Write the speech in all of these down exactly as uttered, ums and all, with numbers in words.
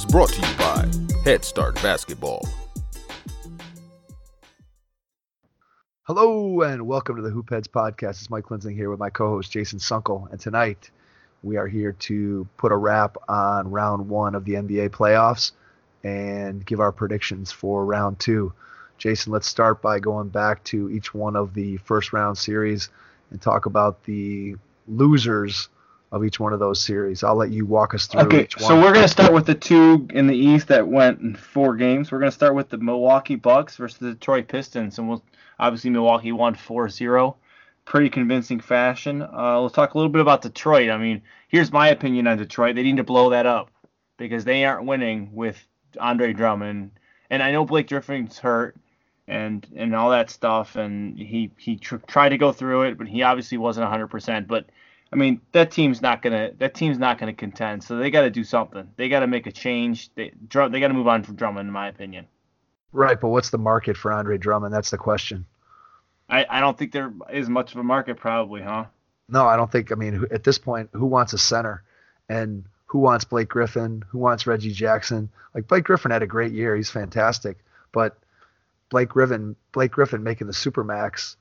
is brought to you by Head Start Basketball. Hello and welcome to the Hoop Heads podcast. It's Mike Linsing here with my co-host Jason Sunkel, and tonight we are here to put a wrap on round one of the N B A playoffs and give our predictions for round two. Jason, let's start by going back to each one of the first round series and talk about the losers of each one of those series. I'll let you walk us through okay, each one. So we're going to start with the two in the East that went in four games. We're going to start with the Milwaukee Bucks versus the Detroit Pistons, and we'll obviously Milwaukee won four zero. Pretty convincing fashion. Uh, let's talk a little bit about Detroit. I mean, here's my opinion on Detroit. They need to blow that up because they aren't winning with Andre Drummond. And I know Blake Griffin's hurt and and all that stuff, and he, he tr- tried to go through it, but he obviously wasn't one hundred percent. But, I mean, that team's not going to that team's not gonna contend, so they got to do something. They got to make a change. They, they got to move on from Drummond, in my opinion. Right, but what's the market for Andre Drummond? That's the question. I, I don't think there is much of a market, probably, huh? No, I don't think. I mean, at this point, who wants a center? And who wants Blake Griffin? Who wants Reggie Jackson? Like, Blake Griffin had a great year. He's fantastic. But Blake Griffin, Blake Griffin making the Supermax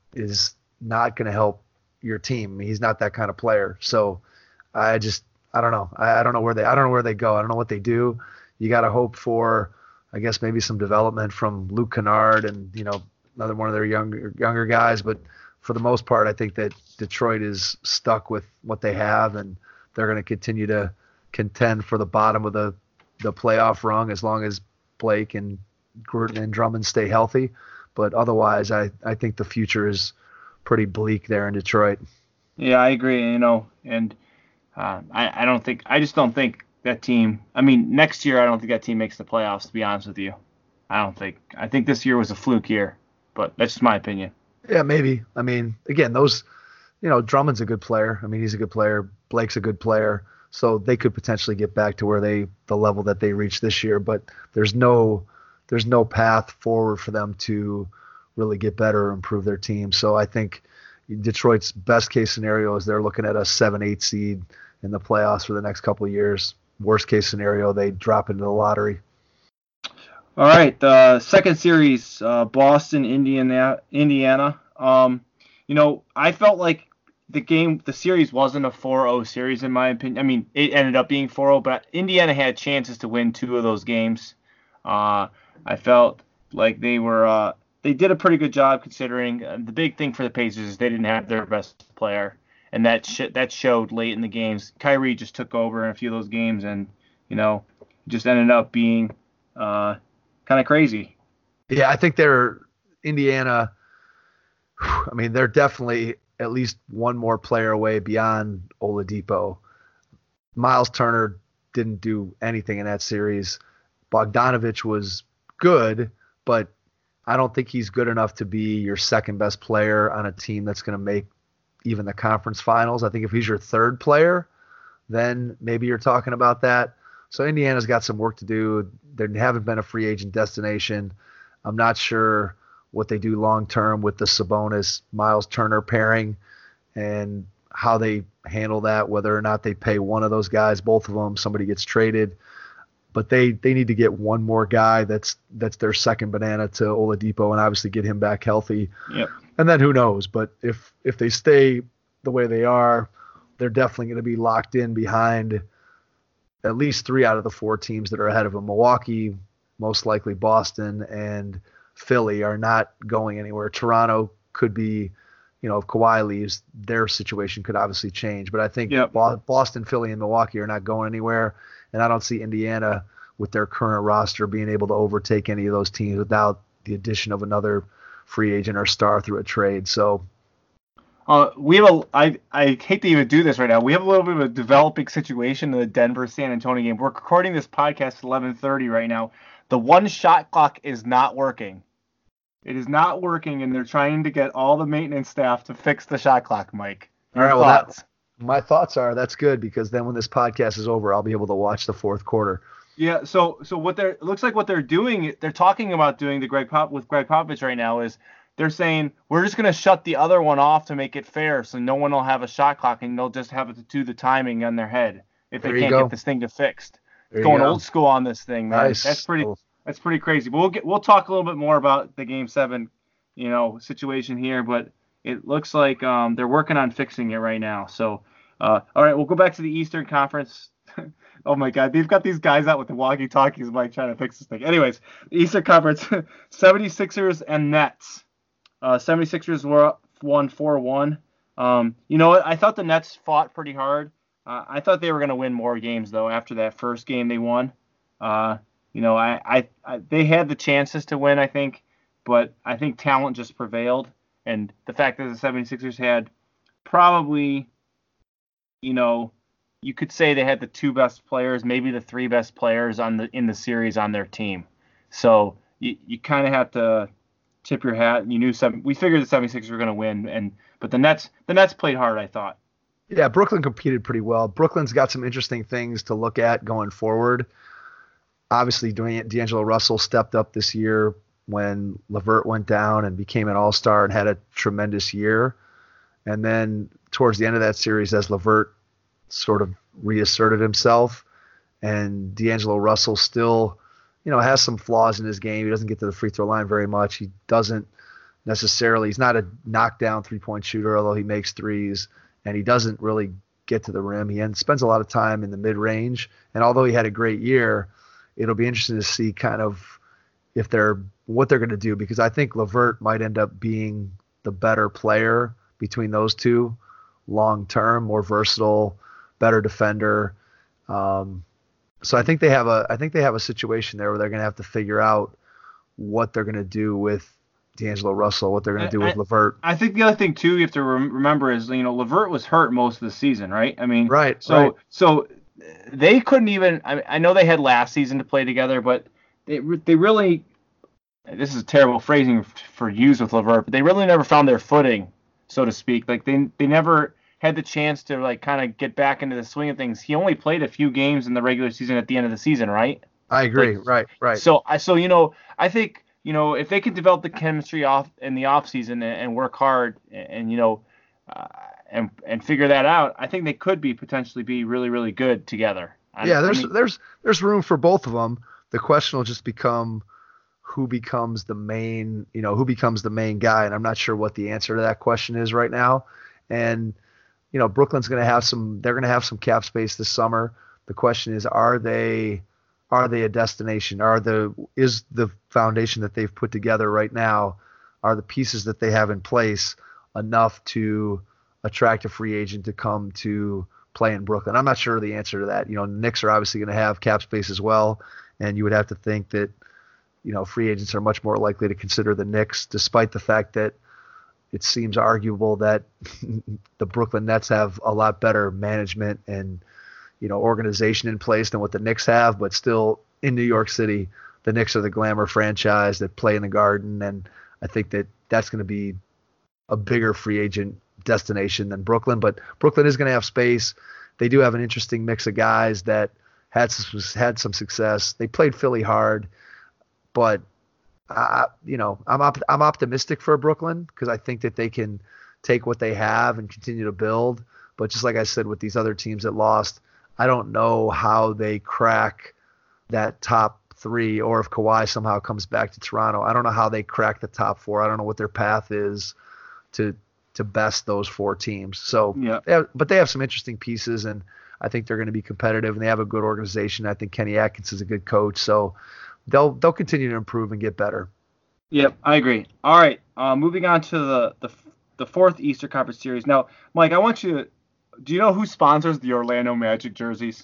is not going to help your team. I mean, he's not that kind of player. So I just, I don't know. I, I don't know where they, I don't know where they go. I don't know what they do. You got to hope for, I guess, maybe some development from Luke Kennard and, you know, another one of their younger younger guys, but for the most part, I think that Detroit is stuck with what they have, and they're going to continue to contend for the bottom of the, the playoff rung as long as Blake and and Drummond stay healthy. But otherwise, I, I think the future is pretty bleak there in Detroit. Yeah, I agree. You know, and uh, I I don't think I just don't think that team. I mean, next year I don't think that team makes the playoffs. To be honest with you, I don't think. I think this year was a fluke year. But that's just my opinion. Yeah, maybe. I mean, again, those, you know, Drummond's a good player. I mean, he's a good player. Blake's a good player. So they could potentially get back to where they, the level that they reached this year. But there's no, there's no path forward for them to really get better or improve their team. So I think Detroit's best case scenario is they're looking at a seven, eight seed in the playoffs for the next couple of years. Worst case scenario, they drop into the lottery. All right, the uh, second series, uh, Boston, Indiana. Indiana. Um, you know, I felt like the game, the series wasn't a four oh series in my opinion. I mean, it ended up being four oh, but Indiana had chances to win two of those games. Uh, I felt like they were, uh, they did a pretty good job considering. Uh, the big thing for the Pacers is they didn't have their best player, and that sh- that showed late in the games. Kyrie just took over in a few of those games, and you know, just ended up being. Uh, Kind of crazy. Yeah, I think they're Indiana. I mean, they're definitely at least one more player away beyond Oladipo. Miles Turner didn't do anything in that series. Bogdanovich was good, but I don't think he's good enough to be your second best player on a team that's going to make even the conference finals. I think if he's your third player, then maybe you're talking about that. So Indiana's got some work to do. They haven't been a free agent destination. I'm not sure what they do long term with the Sabonis Miles Turner pairing and how they handle that, whether or not they pay one of those guys, both of them, somebody gets traded. But they, they need to get one more guy that's that's their second banana to Oladipo and obviously get him back healthy. Yep. And then who knows? But if if they stay the way they are, they're definitely going to be locked in behind at least three out of the four teams that are ahead of them. Milwaukee, most likely Boston, and Philly are not going anywhere. Toronto could be, you know, if Kawhi leaves, their situation could obviously change. But I think yep. Boston, Philly, and Milwaukee are not going anywhere. And I don't see Indiana with their current roster being able to overtake any of those teams without the addition of another free agent or star through a trade. So Uh, we have a. I I hate to even do this right now. We have a little bit of a developing situation in the Denver San Antonio game. We're recording this podcast at eleven thirty right now. The one shot clock is not working. It is not working, and they're trying to get all the maintenance staff to fix the shot clock. Mike, your all right. thoughts? Well, that, my thoughts are that's good because then when this podcast is over, I'll be able to watch the fourth quarter. Yeah. So so what they're it looks like what they're doing. They're talking about doing the Greg Pop with Greg Popovich right now is. They're saying we're just going to shut the other one off to make it fair so no one will have a shot clock and they'll just have to do the timing on their head if they There you can't go. get this thing to fixed. There you going go. old school on this thing, man. Nice. That's pretty. Oh, That's pretty crazy. But we'll get we'll talk a little bit more about the Game Seven, you know, situation here. But it looks like um, they're working on fixing it right now. So, uh, all right, we'll go back to the Eastern Conference. Oh my God, they've got these guys out with the walkie-talkies, like trying to fix this thing. Anyways, the Eastern Conference, seventy-sixers and Nets. Uh, seventy-sixers were up won four one. Um, you know what? I thought the Nets fought pretty hard. Uh, I thought they were going to win more games though after that first game they won. Uh, you know, I, I, I they had the chances to win, I think, but I think talent just prevailed, and the fact that the seventy-sixers had probably, you know, you could say they had the two best players, maybe the three best players on the in the series on their team. So you, you kind of have to tip your hat. You knew seven, we figured the seventy-sixers were going to win, and but the Nets the Nets played hard, I thought. Yeah, Brooklyn competed pretty well. Brooklyn's got some interesting things to look at going forward. Obviously, D'Angelo Russell stepped up this year when LeVert went down and became an all-star and had a tremendous year. And then towards the end of that series, as LeVert sort of reasserted himself, and D'Angelo Russell still, you know, has some flaws in his game. He doesn't get to the free throw line very much. He doesn't necessarily, he's not a knockdown three-point shooter, although he makes threes, and he doesn't really get to the rim. He spends a lot of time in the mid-range, and although he had a great year, it'll be interesting to see kind of if they're what they're going to do, because I think LeVert might end up being the better player between those two long term, more versatile, better defender. Um, so I think they have a I think they have a situation there where they're going to have to figure out what they're going to do with D'Angelo Russell, what they're going to do with I, LeVert. I think the other thing too you have to rem- remember is, you know, LeVert was hurt most of the season, right? I mean, right. So right. so they couldn't even. I, I know they had last season to play together, but they they really. This is terrible phrasing for use with LeVert, but they really never found their footing, so to speak. Like they they never had the chance to like kind of get back into the swing of things. He only played a few games in the regular season at the end of the season, right? I agree. Like, right. Right. So I so you know I think you know if they can develop the chemistry off in the off season and, and work hard and, and you know. Uh, and and figure that out, I think they could be potentially be really, really good together. I, yeah, there's I mean, there's there's room for both of them. The question will just become who becomes the main, you know, who becomes the main guy, and I'm not sure what the answer to that question is right now. And you know, Brooklyn's going to have some they're going to have some cap space this summer. The question is, are they are they a destination? Are the is the foundation that they've put together right now, are the pieces that they have in place enough to attract a free agent to come to play in Brooklyn? I'm not sure the answer to that. You know, the Knicks are obviously going to have cap space as well, and you would have to think that, you know, free agents are much more likely to consider the Knicks, despite the fact that it seems arguable that the Brooklyn Nets have a lot better management and, you know, organization in place than what the Knicks have. But still, in New York City, the Knicks are the glamour franchise that play in the Garden, and I think that that's going to be a bigger free agent destination than Brooklyn. But Brooklyn is going to have space. They do have an interesting mix of guys that had some, had some success. They played Philly hard, but uh, you know, I'm op- I'm optimistic for Brooklyn because I think that they can take what they have and continue to build. But just like I said with these other teams that lost, I don't know how they crack that top three, or if Kawhi somehow comes back to Toronto, I don't know how they crack the top four. I don't know what their path is to to best those four teams. So, yeah. They have, but they have some interesting pieces, and I think they're going to be competitive, and they have a good organization. I think Kenny Atkins is a good coach, so they'll they'll continue to improve and get better. Yep, I agree. All right, uh, moving on to the, the the fourth Eastern Conference Series. Now, Mike, I want you to, do you know who sponsors the Orlando Magic jerseys?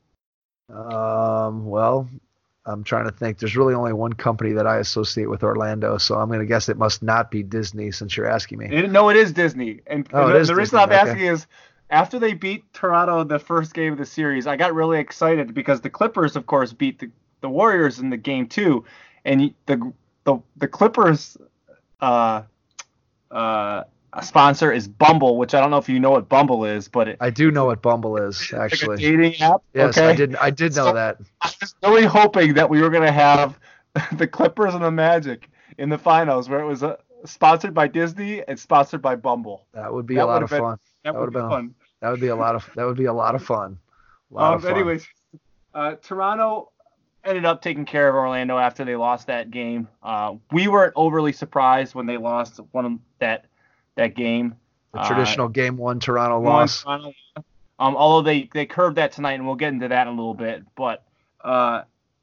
Um, well, I'm trying to think. There's really only one company that I associate with Orlando, so I'm going to guess it must not be Disney since you're asking me. It, no, it is Disney. And, oh, and it the, is the reason Disney. I'm Okay. asking is, after they beat Toronto the first game of the series, I got really excited because the Clippers, of course, beat the, the Warriors in the game two, and the the the Clippers uh uh sponsor is Bumble, which I don't know if you know what Bumble is, but it, I do know what Bumble is, actually. Like a dating app. Yes, okay? I did. I did know so, that. I was really hoping that we were going to have the Clippers and the Magic in the finals, where it was uh, sponsored by Disney and sponsored by Bumble. That would be that a lot of been, fun. That, That would have be been fun. That would be a lot of. That would be a lot of fun. A lot Um. of fun. Anyways, Uh, Toronto ended up taking care of Orlando after they lost that game. Uh, we weren't overly surprised when they lost one of that that game. The traditional uh, game one Toronto one, loss. Toronto, um, although they, they curved that tonight, and we'll get into that in a little bit. But uh,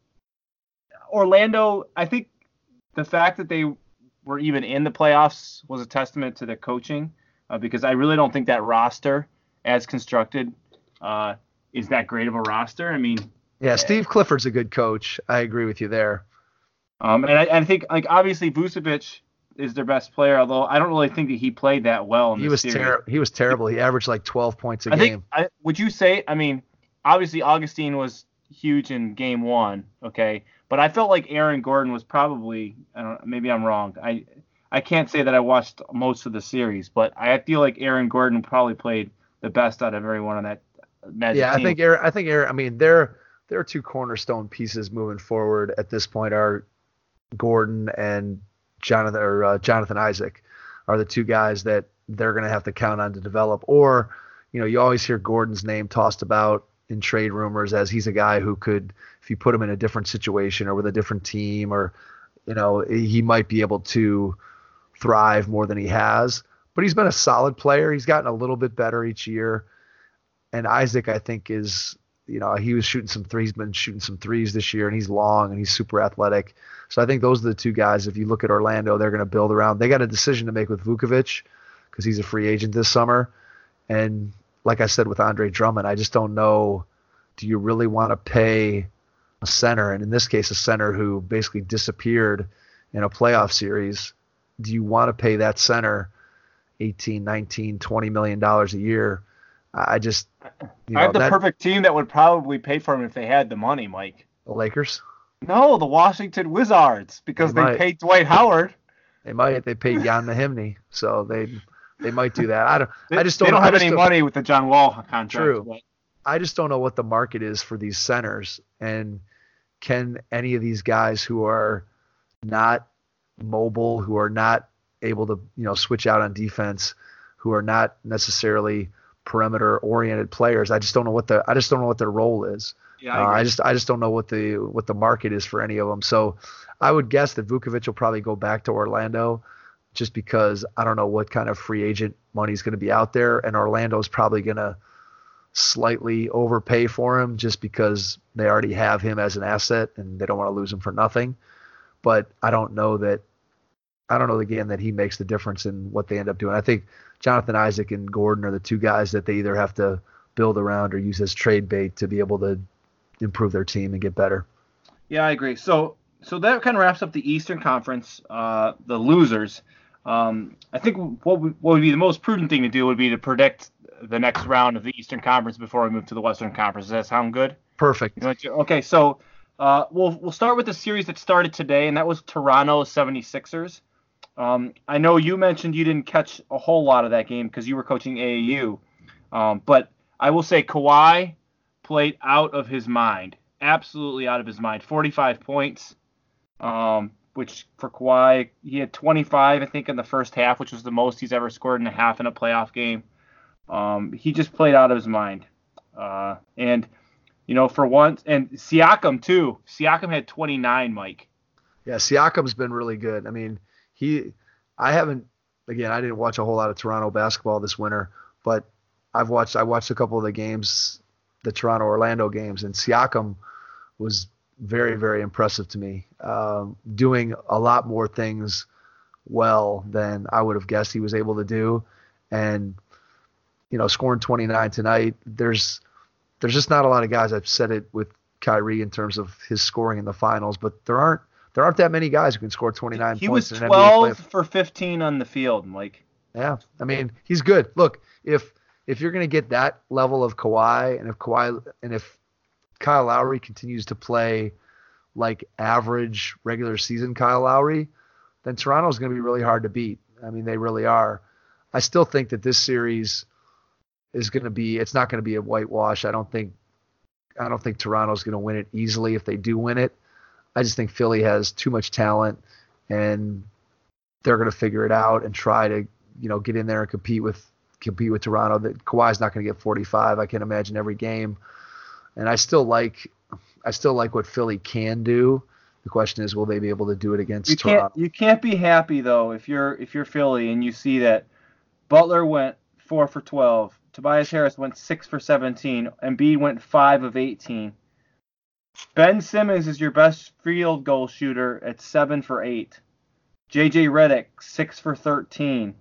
Orlando, I think the fact that they were even in the playoffs was a testament to the coaching, uh, because I really don't think that roster, as constructed, uh, is that great of a roster. I mean, yeah, Steve Clifford's a good coach. I agree with you there. Um, and I, I think, like, obviously Vucevic is their best player, although I don't really think that he played that well in he this was series. ter- He was terrible. He averaged like twelve points a I game. think, I, would you say, I mean, obviously Augustine was huge in game one, okay, but I felt like Aaron Gordon was probably, I don't, maybe I'm wrong. I I can't say that I watched most of the series, but I feel like Aaron Gordon probably played the best out of everyone on that Magic yeah, team. I think Aaron, I think Aaron, I mean, their their two cornerstone pieces moving forward at this point are Gordon and Jonathan or uh, Jonathan Isaac are the two guys that they're going to have to count on to develop. Or, you know, you always hear Gordon's name tossed about in trade rumors as he's a guy who could, if you put him in a different situation or with a different team, or, you know, he might be able to thrive more than he has. But he's been a solid player. He's gotten a little bit better each year. And Isaac, I think, is, you know, he was shooting some threes, been shooting some threes this year, and he's long and he's super athletic. So I think those are the two guys. If you look at Orlando, they're going to build around. They got a decision to make with Vucevic because he's a free agent this summer. And like I said with Andre Drummond, I just don't know, do you really want to pay a center, and in this case a center who basically disappeared in a playoff series, do you want to pay that center eighteen, nineteen, twenty million dollars a year? I just, you know, I have the that, perfect team that would probably pay for him if they had the money, Mike. the Lakers. No, the Washington Wizards, because They they might. paid Dwight Howard. They might. They paid Jan Mahimny, so they they might do that. I don't. They, I just don't. they don't I have just any don't- money with the John Wall contract. True. But I just don't know what the market is for these centers, and can any of these guys who are not mobile, who are not able to, you know, switch out on defense, who are not necessarily perimeter oriented players, I just don't know what the I just don't know what their role is. yeah, Uh, I, I just I just don't know what the what the market is for any of them. So I would guess that Vucevic will probably go back to Orlando, just because I don't know what kind of free agent money is going to be out there, and Orlando's probably going to slightly overpay for him just because they already have him as an asset and they don't want to lose him for nothing. But I don't know that I don't know again that he makes the difference in what they end up doing. I think Jonathan Isaac and Gordon are the two guys that they either have to build around or use as trade bait to be able to improve their team and get better. yeah, I agree. So so that kind of wraps up the Eastern Conference, uh, the losers. Um, I think what would, what would be the most prudent thing to do would be to predict the next round of the Eastern Conference before we move to the Western Conference. Does that sound good? Perfect. You know what you- Okay, so uh, we'll we'll start with the series that started today, and that was Toronto seventy-sixers. Um, I know you mentioned you didn't catch a whole lot of that game because you were coaching A A U, um, but I will say Kawhi played out of his mind, absolutely out of his mind. forty-five points, um, which for Kawhi, he had twenty-five, I think, in the first half, which was the most he's ever scored in a half in a playoff game. Um, he just played out of his mind. Uh, and, you know, for once, and Siakam, too. Siakam had twenty-nine, Mike. Yeah, Siakam's been really good. I mean, he, I haven't, again, I didn't watch a whole lot of Toronto basketball this winter, but I've watched, I watched a couple of the games, the Toronto Orlando games, and Siakam was very, very impressive to me, um, doing a lot more things well than I would have guessed he was able to do. And, you know, scoring twenty-nine tonight, there's, there's just not a lot of guys. I've said it with Kyrie in terms of his scoring in the finals, but there aren't, There aren't that many guys who can score twenty-nine He points was in an N B A twelve playoff. for fifteen on the field, Mike. Yeah, I mean, he's good. Look, if if you're going to get that level of Kawhi, and if Kawhi and if Kyle Lowry continues to play like average regular season Kyle Lowry, then Toronto's going to be really hard to beat. I mean, they really are. I still think that this series is going to be. It's not going to be a whitewash. I don't think. I don't think Toronto's going to win it easily if they do win it. I just think Philly has too much talent, and they're going to figure it out and try to, you know, get in there and compete with compete with Toronto. That Kawhi's not going to get forty-five. I can imagine every game, and I still like, I still like what Philly can do. The question is, will they be able to do it against You can't Toronto? you can't be happy though if you're if you're Philly and you see that Butler went four for twelve, Tobias Harris went six for seventeen, Embiid went five of eighteen. Ben Simmons is your best field goal shooter at seven for eight. J J Redick six for thirteen.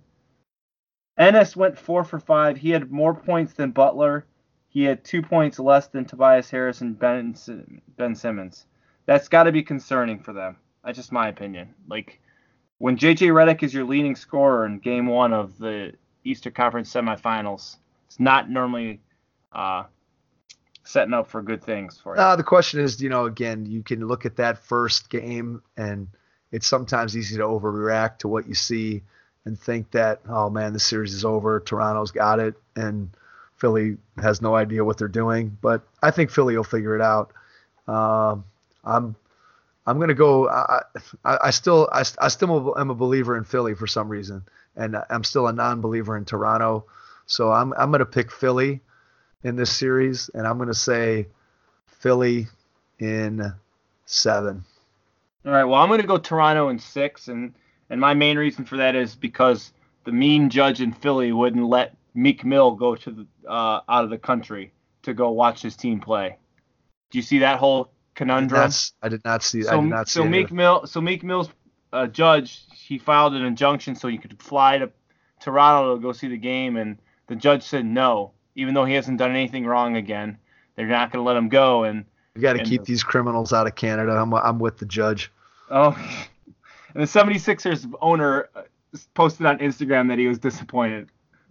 Ennis went four for five. He had more points than Butler. He had two points less than Tobias Harris and Ben Ben Simmons. That's got to be concerning for them. That's just my opinion. Like when J J Redick is your leading scorer in Game One of the Eastern Conference Semifinals, it's not normally uh, setting up for good things for you. Uh, the question is, you know, again, you can look at that first game, and it's sometimes easy to overreact to what you see and think that, oh man, the series is over, Toronto's got it, and Philly has no idea what they're doing. But I think Philly will figure it out. Um, I'm I'm gonna go. I, I, I still I, I still am a believer in Philly for some reason, and I'm still a non-believer in Toronto. So I'm I'm gonna pick Philly in this series, and I'm gonna say Philly in seven. All right. Well, I'm gonna go Toronto in six, and and my main reason for that is because the mean judge in Philly wouldn't let Meek Mill go to the uh, out of the country to go watch his team play. Do you see that whole conundrum? That's, I did not see. So, I did not see. so Meek Mill, so Meek Mill's uh, judge, he filed an injunction so you could fly to Toronto to go see the game, and the judge said no, even though he hasn't done anything wrong again. They're not going to let him go, and You got to and keep the, these criminals out of Canada. I'm I'm with the judge. Oh, and the seventy-sixers owner posted on Instagram that he was disappointed.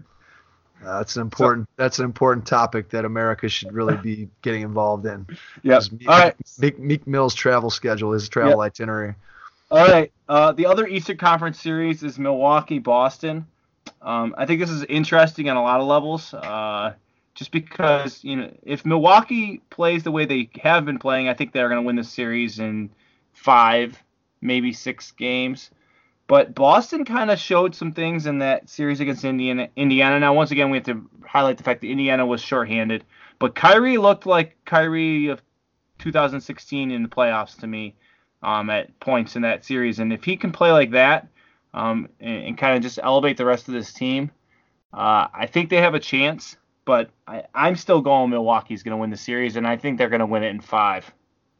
Uh, that's an important. So, that's an important topic that America should really be getting involved in. Yeah. All right. Meek, Meek Mill's travel schedule, his travel yep. itinerary. All right. Uh, the other Eastern Conference series is Milwaukee-Boston. Um, I think this is interesting on a lot of levels. Uh, just because, you know, if Milwaukee plays the way they have been playing, I think they're going to win this series in five, maybe six games. But Boston kind of showed some things in that series against Indiana. Indiana. Now, once again, we have to highlight the fact that Indiana was shorthanded. But Kyrie looked like Kyrie of two thousand sixteen in the playoffs to me um, at points in that series. And if he can play like that um, and, and kind of just elevate the rest of this team, uh, I think they have a chance. But I, I'm still going Milwaukee's going to win the series, and I think they're going to win it in five.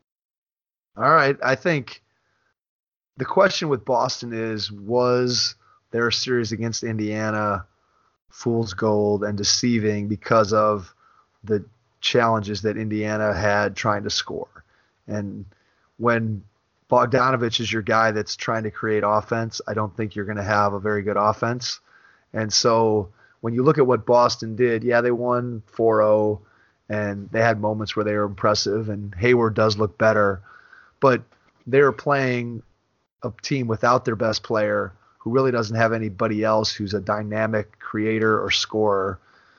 All right. I think the question with Boston is, was their series against Indiana fool's gold and deceiving because of the challenges that Indiana had trying to score? And when Bogdanovich is your guy that's trying to create offense, I don't think you're going to have a very good offense. And so when you look at what Boston did, yeah, they won four oh, and they had moments where they were impressive, and Hayward does look better. But they were playing a team without their best player who really doesn't have anybody else who's a dynamic creator or scorer.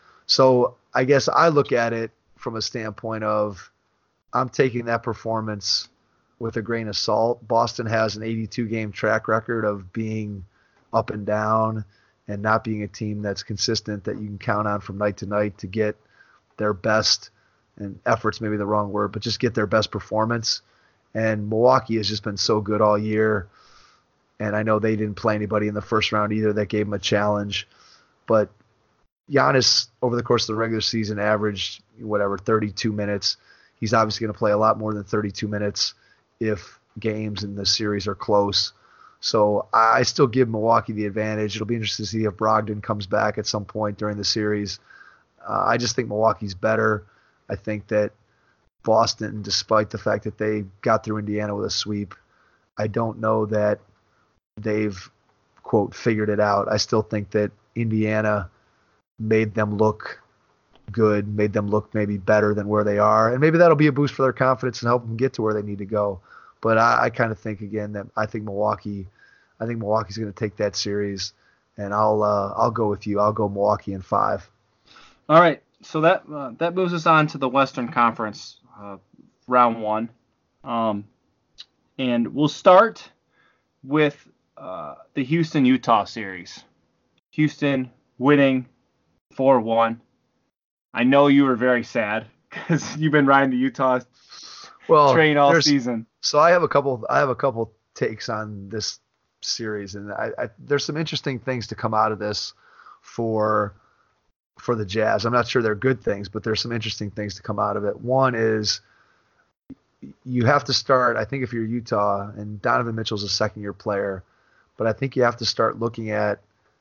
So I guess I look at it from a standpoint of I'm taking that performance with a grain of salt. Boston has an eighty-two game track record of being up and down and not being a team that's consistent that you can count on from night to night to get their best, and effort's maybe the wrong word, but just get their best performance. And Milwaukee has just been so good all year. And I know they didn't play anybody in the first round either that gave them a challenge. But Giannis, over the course of the regular season, averaged, whatever, thirty-two minutes. He's obviously going to play a lot more than thirty-two minutes if games in the series are close. So I still give Milwaukee the advantage. It'll be interesting to see if Brogdon comes back at some point during the series. Uh, I just think Milwaukee's better. I think that Boston, despite the fact that they got through Indiana with a sweep, I don't know that they've, quote, figured it out. I still think that Indiana made them look good, made them look maybe better than where they are. And maybe that'll be a boost for their confidence and help them get to where they need to go. But I, I kind of think, again, that I think Milwaukee, I think Milwaukee's going to take that series, and I'll uh, I'll go with you. I'll go Milwaukee in five. All right. So that uh, that moves us on to the Western Conference, uh, round one. Um, and we'll start with uh, the Houston-Utah series. Houston winning four one. I know you were very sad because you've been riding the Utah well, train all there's- season. So I have a couple. I have a couple takes on this series, and I, I, there's some interesting things to come out of this for for the Jazz. I'm not sure they're good things, but there's some interesting things to come out of it. One is you have to start. I think if you're Utah, and Donovan Mitchell's a second year player, but I think you have to start looking at,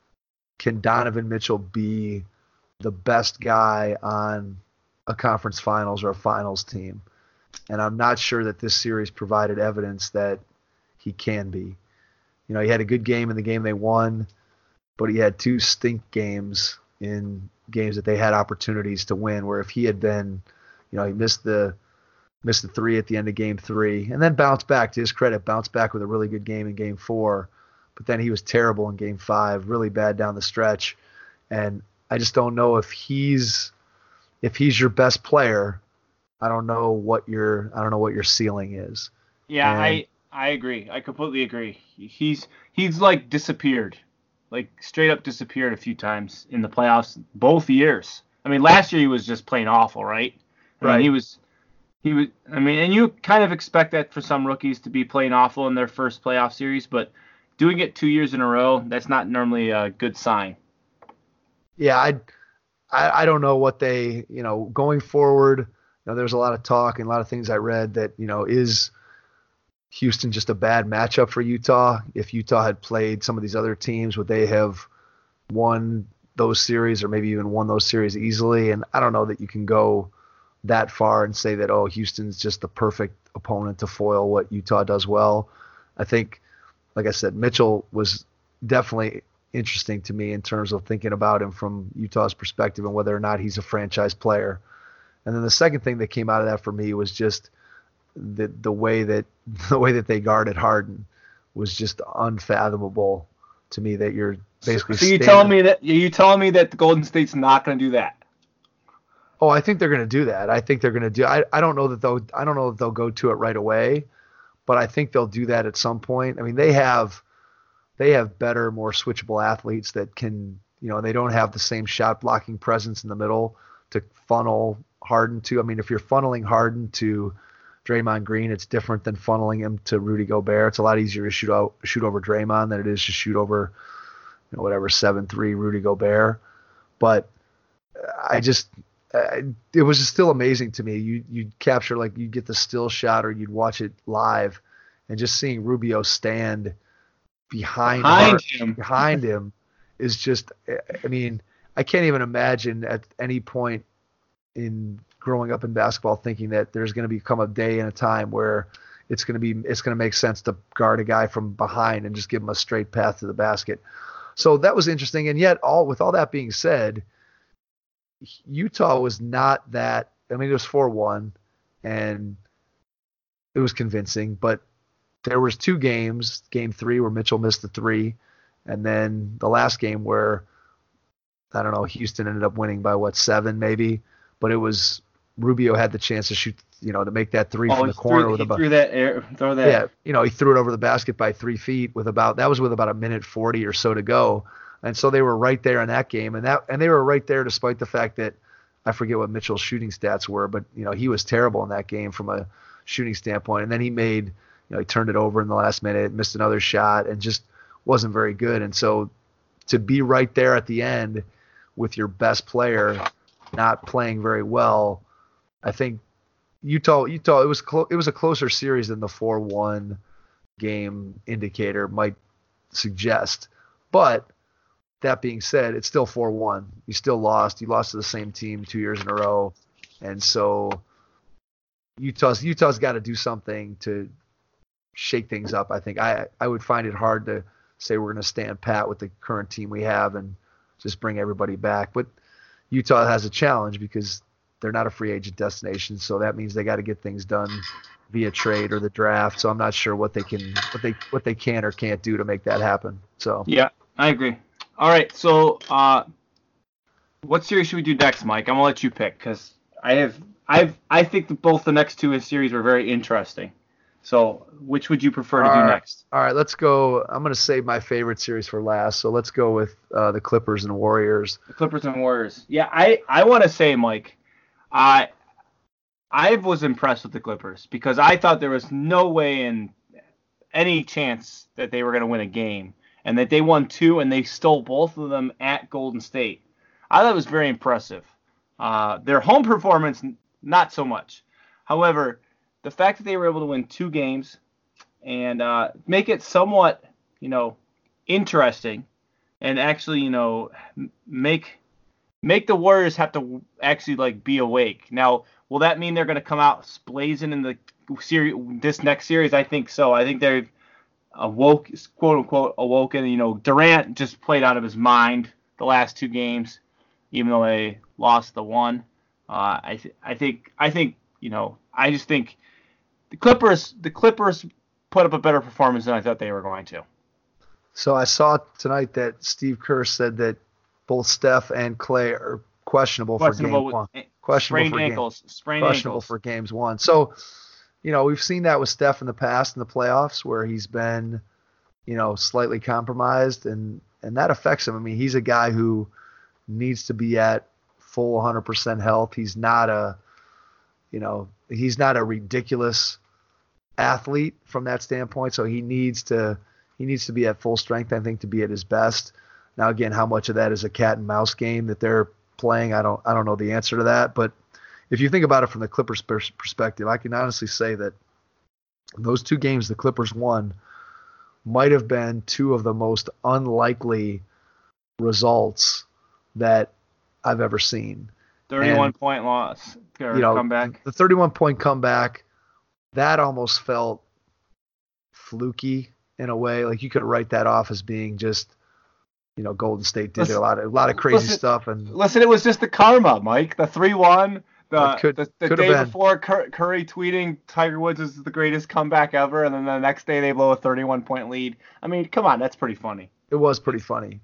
can Donovan Mitchell be the best guy on a conference finals or a finals team? And I'm not sure that this series provided evidence that he can be. You know, he had a good game in the game they won, but he had two stink games in games that they had opportunities to win, where if he had been, you know, he missed the missed the three at the end of game three and then bounced back, to his credit, bounced back with a really good game in game four. But then he was terrible in game five, really bad down the stretch. And I just don't know if he's if he's your best player. I don't know what your I don't know what your ceiling is. Yeah, And- I I agree. I completely agree. He's he's like disappeared, like straight up disappeared a few times in the playoffs both years. I mean, last year he was just plain awful, right? I mean, Right. he was he was. I mean, and you kind of expect that for some rookies to be plain awful in their first playoff series, but doing it two years in a row, that's not normally a good sign. Yeah, I, I I don't know what they, you know, going forward. You know, there's a lot of talk and a lot of things I read that, you know, is Houston just a bad matchup for Utah? If Utah had played some of these other teams, would they have won those series or maybe even won those series easily? And I don't know that you can go that far and say that, oh, Houston's just the perfect opponent to foil what Utah does well. I think, like I said, Mitchell was definitely interesting to me in terms of thinking about him from Utah's perspective and whether or not he's a franchise player. And then the second thing that came out of that for me was just the the way that the way that they guarded Harden was just unfathomable to me. That you're basically So you standing- telling me that you telling me that the Golden State's not going to do that? Oh, I think they're going to do that. I think they're going to do. I, I don't know that they'll. I don't know if they'll go to it right away, but I think they'll do that at some point. I mean, they have they have better, more switchable athletes that can. You know, they don't have the same shot blocking presence in the middle to funnel Harden to. I mean, if you're funneling Harden to Draymond Green, it's different than funneling him to Rudy Gobert. It's a lot easier to shoot out shoot over Draymond than it is to shoot over, you know, whatever seven three Rudy Gobert. But I just. Uh, it was just still amazing to me. You you'd capture, like, you'd get the still shot or you'd watch it live, and just seeing Rubio stand behind Behind Hart- him. behind him is just. I mean, I can't even imagine at any point in growing up in basketball thinking that there's going to become a day and a time where it's going to be it's going to make sense to guard a guy from behind and just give him a straight path to the basket. So that was interesting, and yet all with all that being said, Utah was not that. I mean, it was four one, and it was convincing. But there was two games. Game three where Mitchell missed the three, and then the last game where, I don't know, Houston ended up winning by what, seven maybe. But it was Rubio had the chance to shoot, you know, to make that three Oh, from he the corner threw, with he about threw that air, throw that. yeah, you know, he threw it over the basket by three feet with about that was with about a minute forty or so to go. And so they were right there in that game, and that and they were right there despite the fact that I forget what Mitchell's shooting stats were, but you know he was terrible in that game from a shooting standpoint. And then he made, you know, he turned it over in the last minute, missed another shot, and just wasn't very good. And so to be right there at the end with your best player not playing very well, I think Utah Utah it was clo- it was a closer series than the four one game indicator might suggest, but that being said, it's still four one. You still lost. You lost to the same team two years in a row. And so Utah's Utah's got to do something to shake things up. I think I I would find it hard to say we're going to stand pat with the current team we have and just bring everybody back. But Utah has a challenge because they're not a free agent destination, so that means they got to get things done via trade or the draft. So I'm not sure what they can what they what they can or can't do to make that happen. So Yeah, I agree. All right, so uh, what series should we do next, Mike? I'm gonna let you pick because I have I've I think that both the next two series were very interesting. So which would you prefer to All do right. next? All right, let's go. I'm going to save my favorite series for last. So let's go with uh, the Clippers and Warriors. The Clippers and Warriors. Yeah, I I want to say, Mike, I I was impressed with the Clippers because I thought there was no way in any chance that they were going to win a game, and that they won two and they stole both of them at Golden State. I thought it was very impressive. Uh, their home performance, not so much. However, the fact that they were able to win two games and uh, make it somewhat, you know, interesting, and actually, you know, make make the Warriors have to actually like be awake. Now, will that mean they're going to come out blazing in the series, this next series? I think so. I think they've awoke, quote unquote, awoken. You know, Durant just played out of his mind the last two games, even though they lost the one. Uh, I th- I think I think you know I just think the Clippers the Clippers put up a better performance than I thought they were going to. So I saw tonight that Steve Kerr said that both Steph and Clay are questionable, questionable for game with, one. Questionable sprained for ankles, game, sprained questionable ankles. for games one. So, you know, we've seen that with Steph in the past in the playoffs where he's been, you know, slightly compromised, and and that affects him. I mean, he's a guy who needs to be at full one hundred percent health. He's not a, you know, he's not a ridiculous athlete from that standpoint. So he needs to he needs to be at full strength, I think, to be at his best. Now, again, how much of that is a cat and mouse game that they're playing? I don't I don't know the answer to that. But if you think about it from the Clippers perspective, I can honestly say that those two games the Clippers won might have been two of the most unlikely results that I've ever seen. thirty-one and, point loss or you know, comeback. The thirty-one point comeback, that almost felt fluky in a way. Like you could write that off as being just, you know, Golden State did listen, a lot of a lot of crazy listen, stuff. And listen, it was just the karma, Mike. The three one. The, could, the, the could day been. before, Curry tweeting Tiger Woods is the greatest comeback ever, and then the next day they blow a thirty-one point lead. I mean, come on, that's pretty funny. It was pretty funny.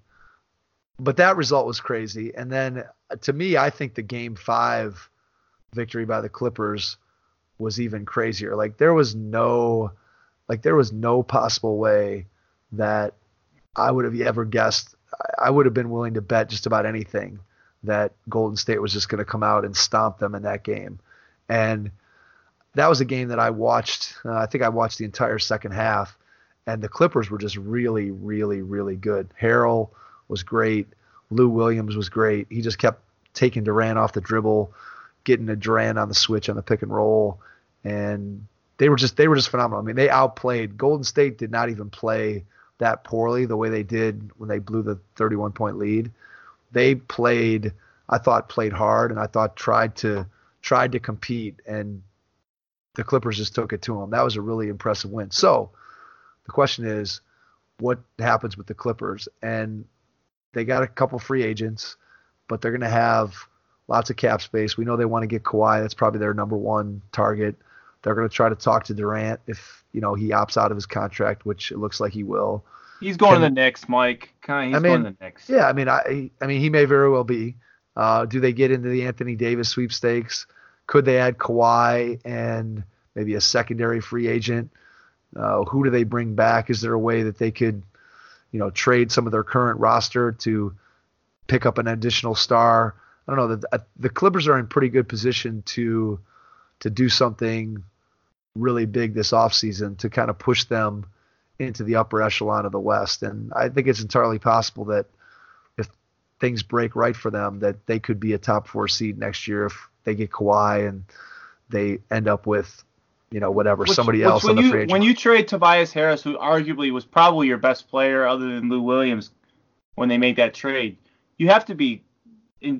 But that result was crazy. And then, to me, I think the Game five victory by the Clippers was even crazier. Like, there was no, like, there was no possible way that I would have ever guessed. I would have been willing to bet just about anything that Golden State was just going to come out and stomp them in that game. And that was a game that I watched. Uh, I think I watched the entire second half, and the Clippers were just really, really, really good. Harrell was great. Lou Williams was great. He just kept taking Durant off the dribble, getting a Durant on the switch on the pick and roll, and they were just they were just phenomenal. I mean, they outplayed. Golden State did not even play that poorly the way they did when they blew the thirty-one point lead. They played, I thought, played hard, and I thought tried to tried to compete, and the Clippers just took it to them. That was a really impressive win. So the question is, what happens with the Clippers? And they got a couple free agents, but they're going to have lots of cap space. We know they want to get Kawhi. That's probably their number one target. They're going to try to talk to Durant if, you know, he opts out of his contract, which it looks like he will. He's going and, to the Knicks, Mike. Kind of, he's I mean, going to the Knicks. Yeah, I mean, I, I mean, he may very well be. Uh, do they get into the Anthony Davis sweepstakes? Could they add Kawhi and maybe a secondary free agent? Uh, who do they bring back? Is there a way that they could, you know, trade some of their current roster to pick up an additional star? I don't know. The, the Clippers are in pretty good position to to do something really big this offseason to kind of push them into the upper echelon of the West. And I think it's entirely possible that if things break right for them, that they could be a top four seed next year if they get Kawhi and they end up with, you know, whatever, which, somebody which else on the you, free agent. When you trade Tobias Harris, who arguably was probably your best player other than Lou Williams when they made that trade, you have to be in,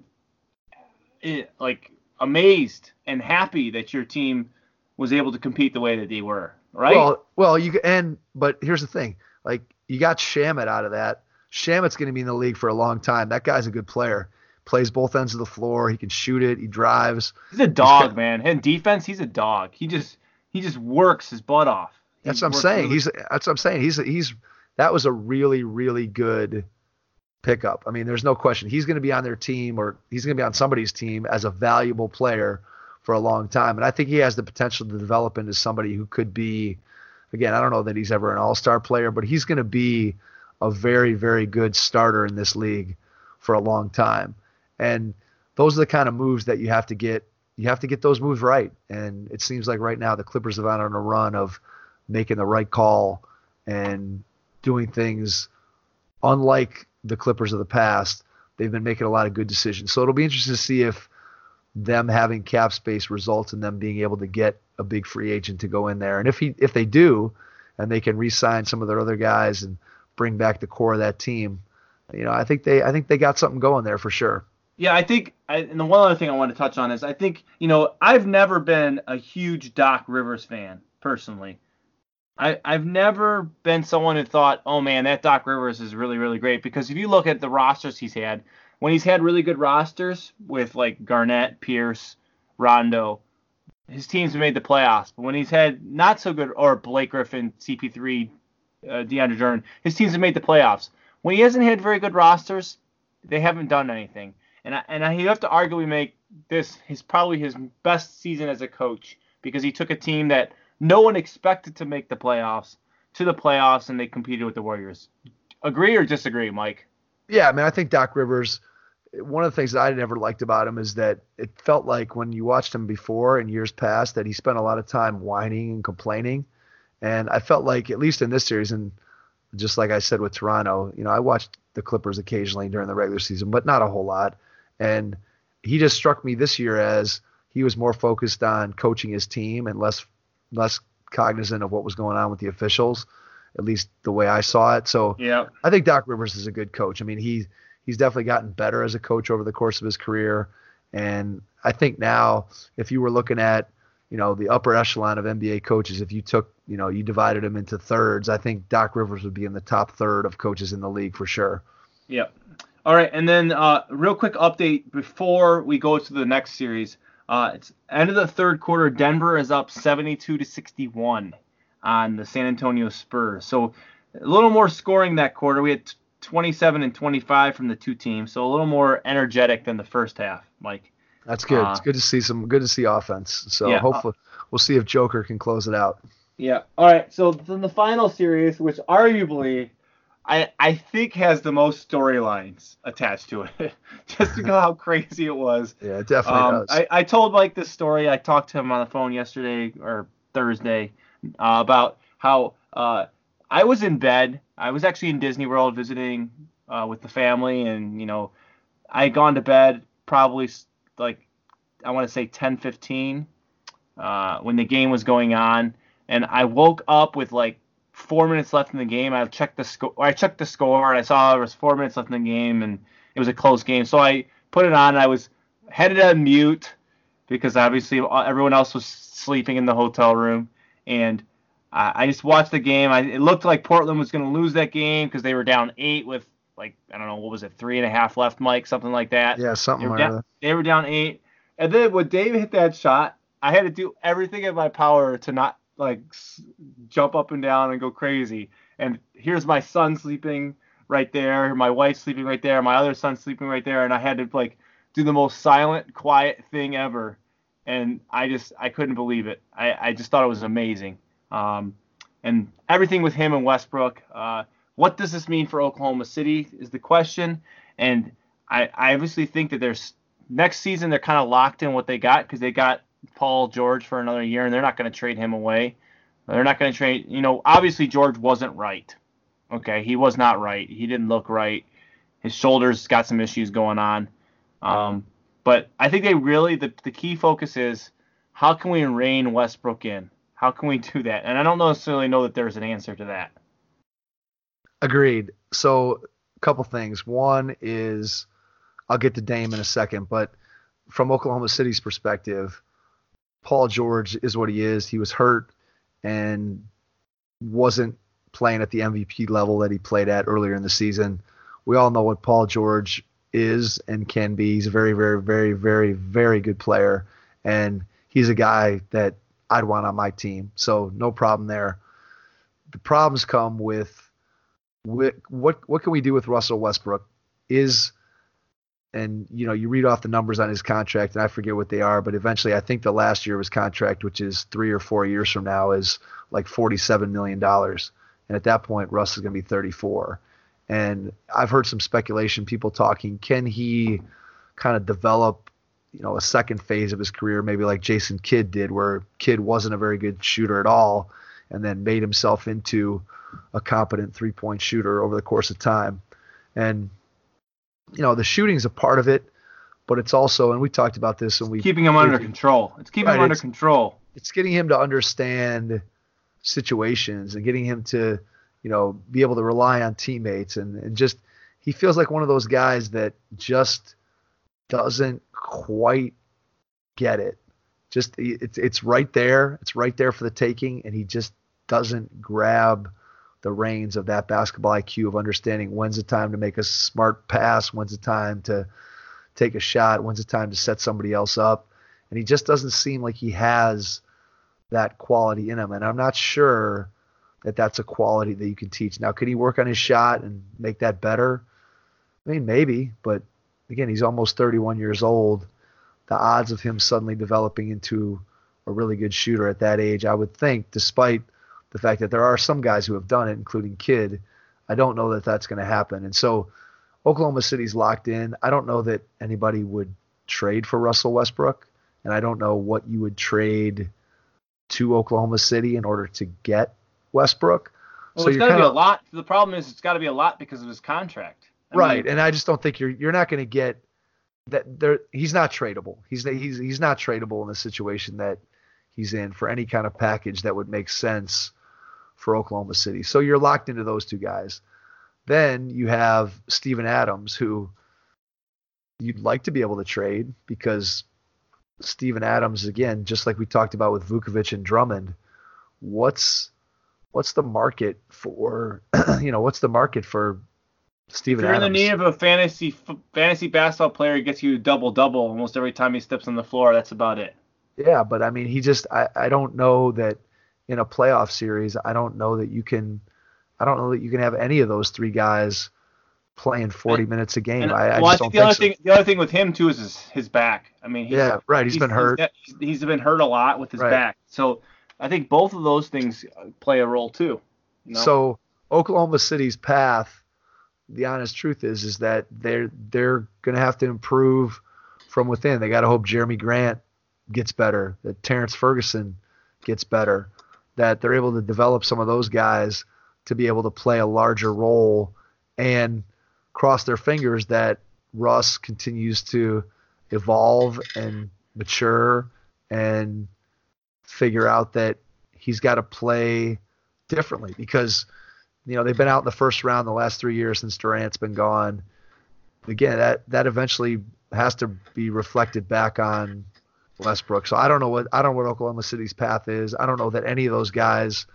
in like amazed and happy that your team was able to compete the way that they were, right? Well, well, you and but here's the thing: like you got Shamet out of that. Shamet's going to be in the league for a long time. That guy's a good player. Plays both ends of the floor. He can shoot it. He drives. He's a dog, he's, man. In defense, he's a dog. He just he just works his butt off. He that's what I'm saying. Really, he's that's what I'm saying. He's he's that was a really really good pickup. I mean, there's no question. He's going to be on their team, or he's going to be on somebody's team as a valuable player for a long time. And I think he has the potential to develop into somebody who could be, again, I don't know that he's ever an all-star player, but he's going to be a very, very good starter in this league for a long time. And those are the kind of moves that you have to get you have to get those moves right. And it seems like right now the Clippers have been on a run of making the right call and doing things unlike the Clippers of the past. They've been making a lot of good decisions. So it'll be interesting to see if them having cap space results in them being able to get a big free agent to go in there. And if he if they do, and they can re-sign some of their other guys and bring back the core of that team, you know, I think they I think they got something going there for sure. Yeah, I think, I, and the one other thing I want to touch on is I think, you know, I've never been a huge Doc Rivers fan, personally. I, I've never been someone who thought, oh man, that Doc Rivers is really, really great. Because if you look at the rosters he's had, when he's had really good rosters with like Garnett, Pierce, Rondo, his teams have made the playoffs. But when he's had not so good, or Blake Griffin, C P three, uh, DeAndre Jordan, his teams have made the playoffs. When he hasn't had very good rosters, they haven't done anything. And I, and I, you have to arguably make this his probably his best season as a coach, because he took a team that no one expected to make the playoffs to the playoffs, and they competed with the Warriors. Agree or disagree, Mike? Yeah, I mean, I think Doc Rivers, one of the things that I never liked about him is that it felt like when you watched him before in years past that he spent a lot of time whining and complaining. And I felt like, at least in this series, and just like I said with Toronto, you know, I watched the Clippers occasionally during the regular season, but not a whole lot. And he just struck me this year as he was more focused on coaching his team and less less cognizant of what was going on with the officials, at least the way I saw it. So yeah, I think Doc Rivers is a good coach. I mean, he he's definitely gotten better as a coach over the course of his career. And I think now, if you were looking at, you know, the upper echelon of N B A coaches, if you took, you know, you divided them into thirds, I think Doc Rivers would be in the top third of coaches in the league for sure. Yep. All right, and then uh, real quick update before we go to the next series. Uh, it's end of the third quarter. Denver is up seventy-two to sixty-one on the San Antonio Spurs. So a little more scoring that quarter. We had twenty-seven and twenty-five from the two teams, so a little more energetic than the first half, Mike. That's good. Uh, it's good to see some good to see offense. So yeah, hopefully uh, we'll see if Joker can close it out. Yeah. All right. So then the final series, which arguably I I think has the most storylines attached to it, just because how crazy it was. Yeah, it definitely um, does. I, I told Mike this story. I talked to him on the phone yesterday or Thursday uh, about how uh, I was in bed. I was actually in Disney World visiting uh, with the family, and you know, I had gone to bed probably like I want to say ten fifteen uh, when the game was going on, and I woke up with like four minutes left in the game. I checked the score. I checked the score, and I saw there was four minutes left in the game, and it was a close game. So I put it on. And I was headed on mute because obviously everyone else was sleeping in the hotel room, and I, I just watched the game. I, it looked like Portland was going to lose that game because they were down eight with like I don't know what was it, three and a half left, Mike, something like that. Yeah, something they like down, that. They were down eight, and then when Dave hit that shot, I had to do everything in my power to not like jump up and down and go crazy. And here's my son sleeping right there, my wife sleeping right there, my other son sleeping right there, and I had to like do the most silent, quiet thing ever. And I just I couldn't believe it. I, I just thought it was amazing. Um, and everything with him and Westbrook. Uh, what does this mean for Oklahoma City is the question. And I, I obviously think that there's next season they're kind of locked in what they got because they got Paul George for another year, and they're not going to trade him away. They're not going to trade, you know, obviously George wasn't right. Okay, he was not right. He didn't look right. His shoulders got some issues going on. Um, but I think they really, the, the key focus is how can we rein Westbrook in? How can we do that? And I don't necessarily know that there's an answer to that. Agreed. So a couple things. One is, I'll get to Dame in a second, but from Oklahoma City's perspective, Paul George is what he is. He was hurt and wasn't playing at the M V P level that he played at earlier in the season. We all know what Paul George is and can be. He's a very, very, very, very, very good player, and he's a guy that I'd want on my team. So no problem there. The problems come with, with what what can we do with Russell Westbrook? Is And, you know, you read off the numbers on his contract, and I forget what they are, but eventually I think the last year of his contract, which is three or four years from now, is like forty-seven million dollars. And at that point, Russ is going to be thirty-four. And I've heard some speculation, people talking, can he kind of develop, you know, a second phase of his career, maybe like Jason Kidd did, where Kidd wasn't a very good shooter at all and then made himself into a competent three-point shooter over the course of time. And, you know, the shooting's a part of it, but it's also, and we talked about this, and we keeping him under control. It's keeping right, him under it's, control. It's getting him to understand situations and getting him to, you know, be able to rely on teammates, and, and just, he feels like one of those guys that just doesn't quite get it. Just it's it's right there. It's right there for the taking, and he just doesn't grab the reins of that basketball I Q of understanding when's the time to make a smart pass, when's the time to take a shot, when's the time to set somebody else up. And he just doesn't seem like he has that quality in him. And I'm not sure that that's a quality that you can teach. Now, can he work on his shot and make that better? I mean, maybe, but again, he's almost thirty-one years old. The odds of him suddenly developing into a really good shooter at that age, I would think, despite the fact that there are some guys who have done it, including Kidd, I don't know that that's going to happen. And so Oklahoma City's locked in. I don't know that anybody would trade for Russell Westbrook, and I don't know what you would trade to Oklahoma City in order to get Westbrook. Well, so it's got to be a lot. The problem is it's got to be a lot because of his contract. I right, mean, and I just don't think you're you're not going to get that. There, he's not tradable. He's he's he's not tradable in the situation that he's in for any kind of package that would make sense for Oklahoma City. So you're locked into those two guys. Then you have Steven Adams, who you'd like to be able to trade because Steven Adams, again, just like we talked about with Vukovic and Drummond, what's what's the market for you know what's the market for Steven If you're Adams? in the need of a fantasy fantasy basketball player who gets you a double-double almost every time he steps on the floor, that's about it. Yeah, but I mean, he just I, I don't know that in a playoff series, I don't know that you can I don't know that you can have any of those three guys playing forty and, minutes a game. And, I, I well, just I don't think the other think thing so. the other thing with him too is his, his back. I mean, he's, yeah, right. he's, he's been hurt. He's, he's been hurt a lot with his right. back. So I think both of those things play a role too. You know? So Oklahoma City's path, the honest truth is, is that they're they're going to have to improve from within. They got to hope Jeremy Grant gets better, that Terrence Ferguson gets better, that they're able to develop some of those guys to be able to play a larger role, and cross their fingers that Russ continues to evolve and mature and figure out that he's got to play differently, because you know they've been out in the first round the last three years since Durant's been gone. Again, that that eventually has to be reflected back on Westbrook. So I don't know what I don't know what Oklahoma City's path is. I don't know that any of those guys,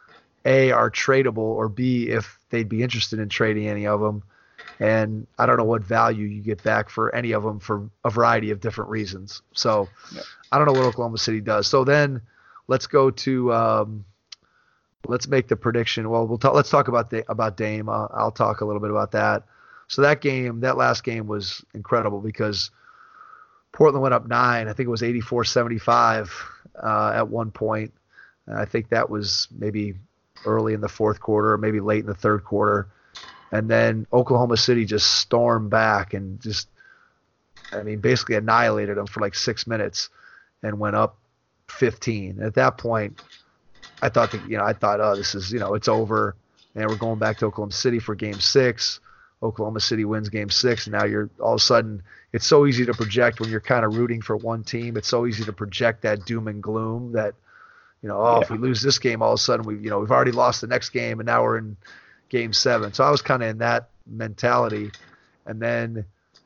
A, are tradable, or B, if they'd be interested in trading any of them. And I don't know what value you get back for any of them for a variety of different reasons. So yeah. I don't know what Oklahoma City does. So then let's go to um, let's make the prediction. Well, we'll talk. Let's talk about the, about Dame. Uh, I'll talk a little bit about that. So that game, that last game was incredible because Portland went up nine. I think it was eighty-four seventy-five uh, at one point. And I think that was maybe early in the fourth quarter, or maybe late in the third quarter. And then Oklahoma City just stormed back and just, I mean, basically annihilated them for like six minutes and went up fifteen. At that point, I thought that, you know, I thought, oh, this is, you know, it's over. And we're going back to Oklahoma City for game six. Oklahoma City wins game six. And now you're all of a sudden, it's so easy to project when you're kind of rooting for one team. It's so easy to project that doom and gloom that, you know, oh, yeah. if we lose this game, all of a sudden we, you know, we've already lost the next game and now we're in game seven. So I was kind of in that mentality. And then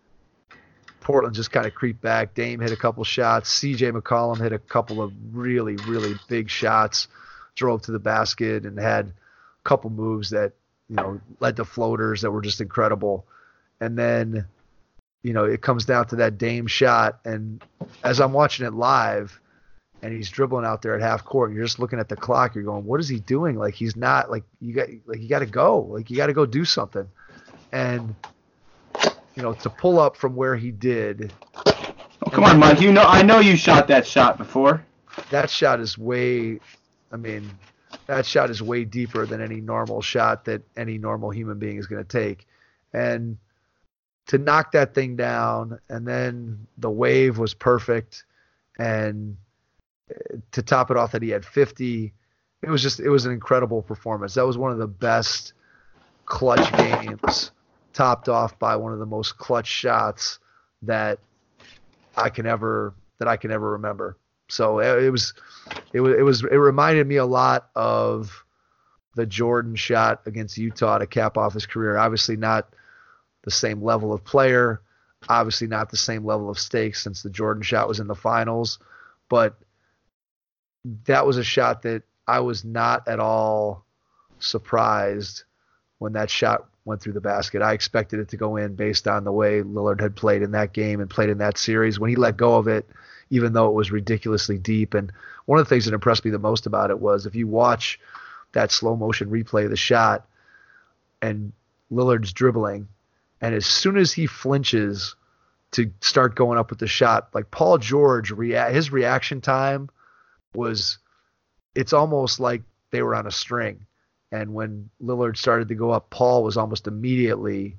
Portland just kind of creeped back. Dame hit a couple shots. C J McCollum hit a couple of really, really big shots, drove to the basket and had a couple moves that, you know, led to floaters that were just incredible. And then, you know, it comes down to that Dame shot. And as I'm watching it live, and he's dribbling out there at half court, and you're just looking at the clock. You're going, what is he doing? Like, he's not like you got, like you got to go, like you got to go do something. And, you know, to pull up from where he did. Oh, come on, Mike. You know, I know you shot that shot before. That shot is way, I mean, that shot is way deeper than any normal shot that any normal human being is going to take. And to knock that thing down, and then the wave was perfect, and to top it off that he had fifty. It was just, it was an incredible performance. That was one of the best clutch games, topped off by one of the most clutch shots that I can ever, that I can ever remember. So it was, it was, it was, it reminded me a lot of the Jordan shot against Utah to cap off his career. Obviously not the same level of player, obviously not the same level of stakes since the Jordan shot was in the finals, but that was a shot that I was not at all surprised when that shot went through the basket. I expected it to go in based on the way Lillard had played in that game and played in that series. When he let go of it, even though it was ridiculously deep, and one of the things that impressed me the most about it was if you watch that slow motion replay of the shot and Lillard's dribbling, and as soon as he flinches to start going up with the shot, like Paul George, rea- his reaction time was, it's almost like they were on a string. And when Lillard started to go up, Paul was almost immediately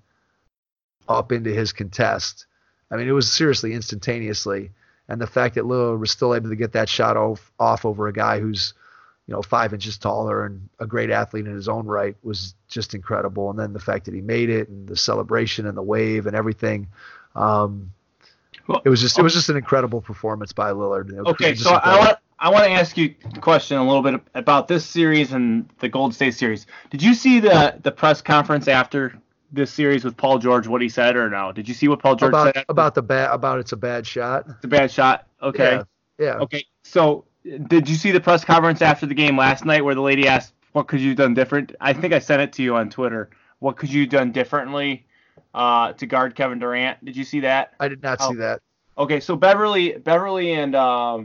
up into his contest. I mean, it was seriously instantaneously. And the fact that Lillard was still able to get that shot off, off over a guy who's, you know, five inches taller and a great athlete in his own right was just incredible. And then the fact that he made it and the celebration and the wave and everything, um, well, it was just, it was just an incredible performance by Lillard. Okay. So I want, I want to ask you a question a little bit about this series and the Golden State series. Did you see the, the press conference after this series with Paul George, what he said, or no? Did you see what Paul George about, said? After? About the bad, about it's a bad shot. It's a bad shot. Okay. Yeah. yeah. Okay. So did you see the press conference after the game last night where the lady asked, what could you have done different? I think I sent it to you on Twitter. What could you have done differently uh, to guard Kevin Durant? Did you see that? I did not oh. see that. Okay. So Beverly, Beverly and, um,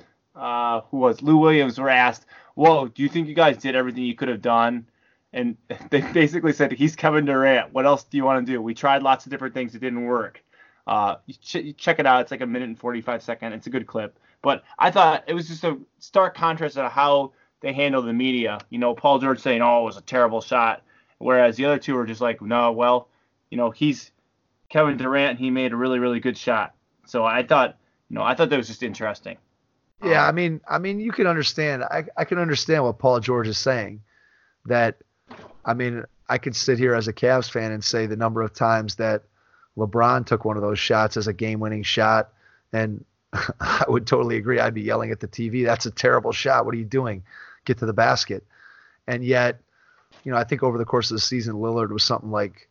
Uh, who was Lou Williams were asked, whoa, do you think you guys did everything you could have done? And they basically said, he's Kevin Durant. What else do you want to do? We tried lots of different things. It didn't work. Uh, you, ch- you check it out. It's like a minute and forty-five second. It's a good clip. But I thought it was just a stark contrast of how they handle the media. You know, Paul George saying, oh, it was a terrible shot. Whereas the other two were just like, no, well, you know, he's Kevin Durant and he made a really, really good shot. So I thought, you know, I thought that was just interesting. Yeah, I mean, I mean, you can understand. I, I can understand what Paul George is saying. That, I mean, I could sit here as a Cavs fan and say the number of times that LeBron took one of those shots as a game-winning shot, and I would totally agree. I'd be yelling at the T V, "That's a terrible shot. What are you doing? Get to the basket." And yet, you know, I think over the course of the season, Lillard was something like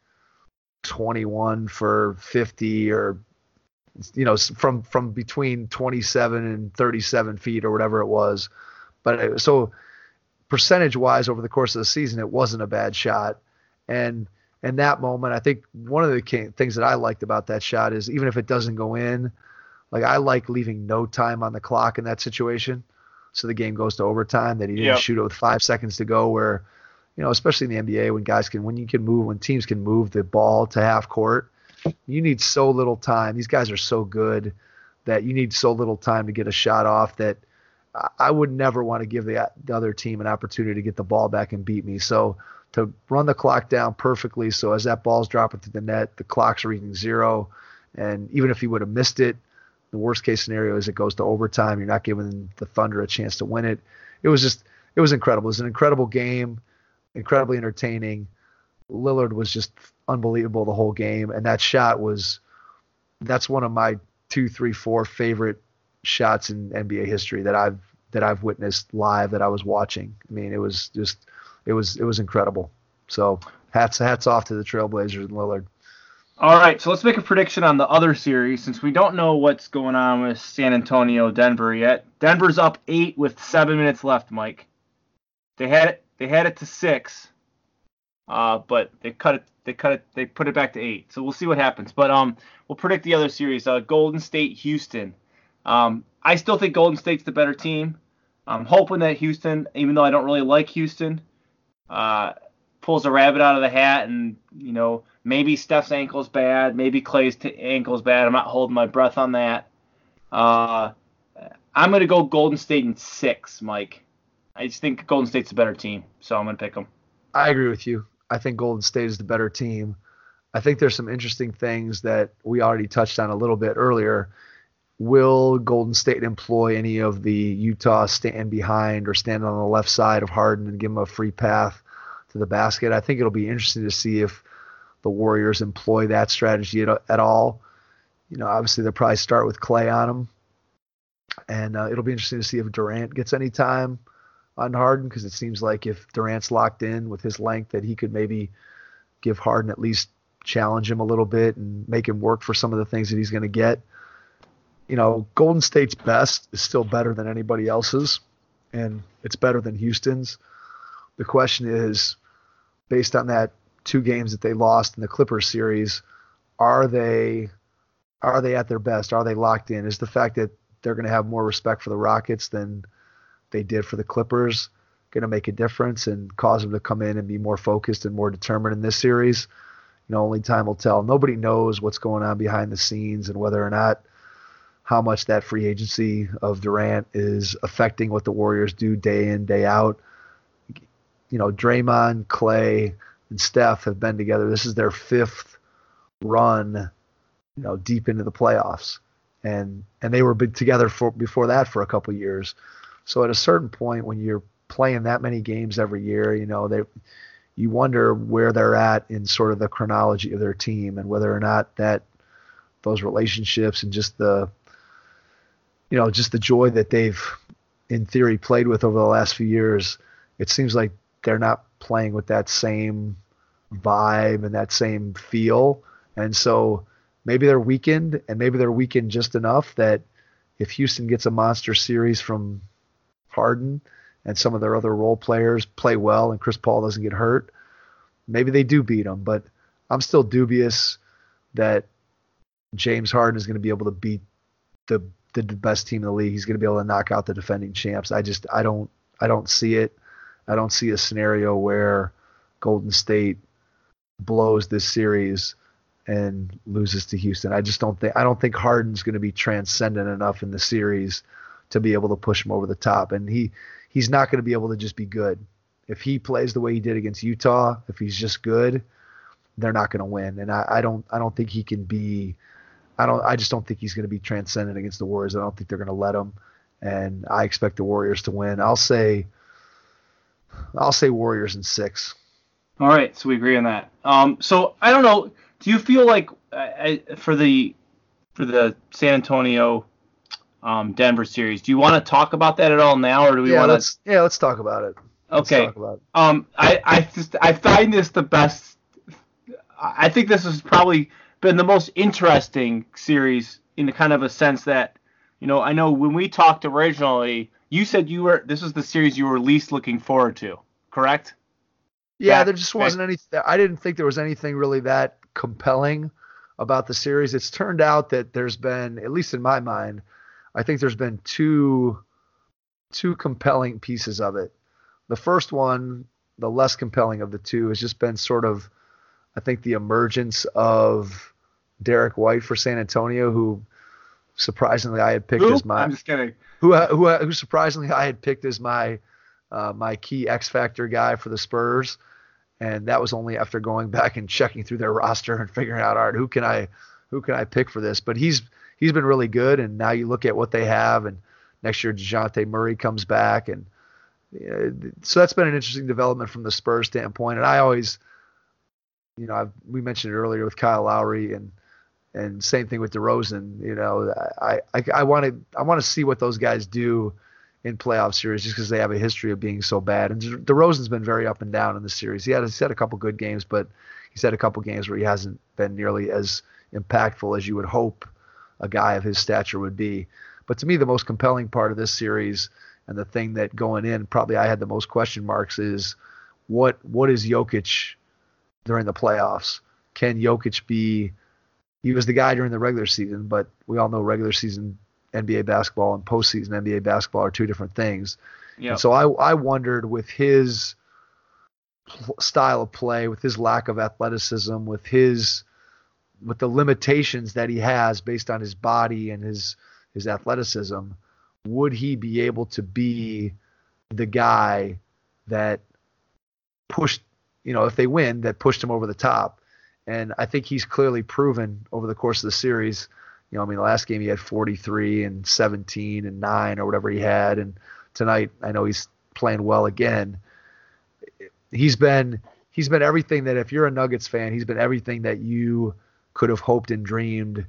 twenty-one for fifty or, you know, from, from between twenty-seven and thirty-seven feet or whatever it was. But it, so percentage wise over the course of the season, it wasn't a bad shot. And in that moment, I think one of the key things that I liked about that shot is even if it doesn't go in, like I like leaving no time on the clock in that situation. So the game goes to overtime, that he didn't yep. shoot it with five seconds to go where, you know, especially in the N B A when guys can, when you can move, when teams can move the ball to half court, you need so little time. These guys are so good that you need so little time to get a shot off that I would never want to give the, the other team an opportunity to get the ball back and beat me. So to run the clock down perfectly, so as that ball's dropping to the net, the clock's reading zero, and even if he would have missed it, the worst case scenario is it goes to overtime. You're not giving the Thunder a chance to win it. It was just, it was incredible. It was an incredible game, incredibly entertaining. Lillard was just unbelievable the whole game, and that shot was, that's one of my two, three, four favorite shots in N B A history that I've that I've witnessed live, that I was watching. I mean, it was just, it was it was incredible. So hats hats off to the Trailblazers and Lillard. All right, so let's make a prediction on the other series since we don't know what's going on with San Antonio, Denver yet. Denver's up eight with seven minutes left, Mike. They had it. They had it to six. Uh, but they cut it. They cut it. They put it back to eight. So we'll see what happens. But um, we'll predict the other series. Uh, Golden State, Houston. Um, I still think Golden State's the better team. I'm hoping that Houston, even though I don't really like Houston, uh, pulls a rabbit out of the hat. And you know, maybe Steph's ankle's bad. Maybe Clay's t- ankle's bad. I'm not holding my breath on that. Uh, I'm gonna go Golden State in six, Mike. I just think Golden State's a better team, so I'm gonna pick them. I agree with you. I think Golden State is the better team. I think there's some interesting things that we already touched on a little bit earlier. Will Golden State employ any of the Utah stand behind or stand on the left side of Harden and give him a free path to the basket? I think it'll be interesting to see if the Warriors employ that strategy at, at all. You know, obviously they'll probably start with Clay on him. And uh, it'll be interesting to see if Durant gets any time on Harden, because it seems like if Durant's locked in with his length, that he could maybe give Harden at least challenge him a little bit and make him work for some of the things that he's going to get. You know, Golden State's best is still better than anybody else's, and it's better than Houston's. The question is, based on that two games that they lost in the Clippers series, are they are they at their best? Are they locked in? Is the fact that they're going to have more respect for the Rockets than they did for the Clippers going to make a difference and cause them to come in and be more focused and more determined in this series? You know, only time will tell. Nobody knows what's going on behind the scenes and whether or not how much that free agency of Durant is affecting what the Warriors do day in, day out. You know, Draymond, Clay, and Steph have been together. This is their fifth run, you know, deep into the playoffs. And and they were together for before that for a couple of years. So at a certain point, when you're playing that many games every year, you know, they you wonder where they're at in sort of the chronology of their team and whether or not that those relationships and just the you know, just the joy that they've, in theory, played with over the last few years, it seems like they're not playing with that same vibe and that same feel. And so maybe they're weakened, and maybe they're weakened just enough that if Houston gets a monster series from Harden and some of their other role players play well and Chris Paul doesn't get hurt, maybe they do beat them. But I'm still dubious that James Harden is going to be able to beat the the best team in the league. He's going to be able to knock out the defending champs. I just, I don't, I don't see it. I don't see a scenario where Golden State blows this series and loses to Houston. I just don't think, I don't think Harden's going to be transcendent enough in the series to be able to push him over the top. And he, he's not going to be able to just be good. If he plays the way he did against Utah, if he's just good, they're not going to win. And I, I don't, I don't think he can be, I don't. I just don't think he's going to be transcendent against the Warriors. I don't think they're going to let him, and I expect the Warriors to win. I'll say, I'll say Warriors in six. All right, so we agree on that. Um, so I don't know. Do you feel like uh, for the for the San Antonio um, Denver series, do you want to talk about that at all now, or do we yeah, want to? Let's, yeah, let's talk about it. Let's okay. Talk about it. Um, I I just I find this the best. I think this is probably been the most interesting series in the kind of a sense that, you know, I know when we talked originally, you said you were this was the series you were least looking forward to, correct? Yeah, that, there just wasn't any. I didn't think there was anything really that compelling about the series. It's turned out that there's been, at least in my mind, I think there's been two two compelling pieces of it. The first one, the less compelling of the two, has just been sort of, I think, the emergence of Derek White for San Antonio, who surprisingly I had picked who? as my. I'm just kidding. Who who who surprisingly I had picked as my uh, my key X factor guy for the Spurs, and that was only after going back and checking through their roster and figuring out, all right, who can I who can I pick for this? But he's he's been really good, and now you look at what they have, and next year DeJounte Murray comes back, and uh, so that's been an interesting development from the Spurs standpoint. And I always, you know, I've, we mentioned it earlier with Kyle Lowry, and and same thing with DeRozan. You know, I I, I want to I want to see what those guys do in playoff series, just because they have a history of being so bad. And DeRozan's been very up and down in the series. He had he's had a couple good games, but he's had a couple games where he hasn't been nearly as impactful as you would hope a guy of his stature would be. But to me, the most compelling part of this series, and the thing that going in probably I had the most question marks, is what what is Jokic during the playoffs? Can Jokic be – he was the guy during the regular season, but we all know regular season N B A basketball and postseason N B A basketball are two different things. Yep. And so I, I wondered, with his style of play, with his lack of athleticism, with his with the limitations that he has based on his body and his his athleticism, would he be able to be the guy that pushed, you know, if they win, that pushed him over the top? And I think he's clearly proven over the course of the series. You know, I mean, the last game he had forty-three and seventeen and nine or whatever he had. And tonight, I know he's playing well again. He's been he's been everything that, if you're a Nuggets fan, he's been everything that you could have hoped and dreamed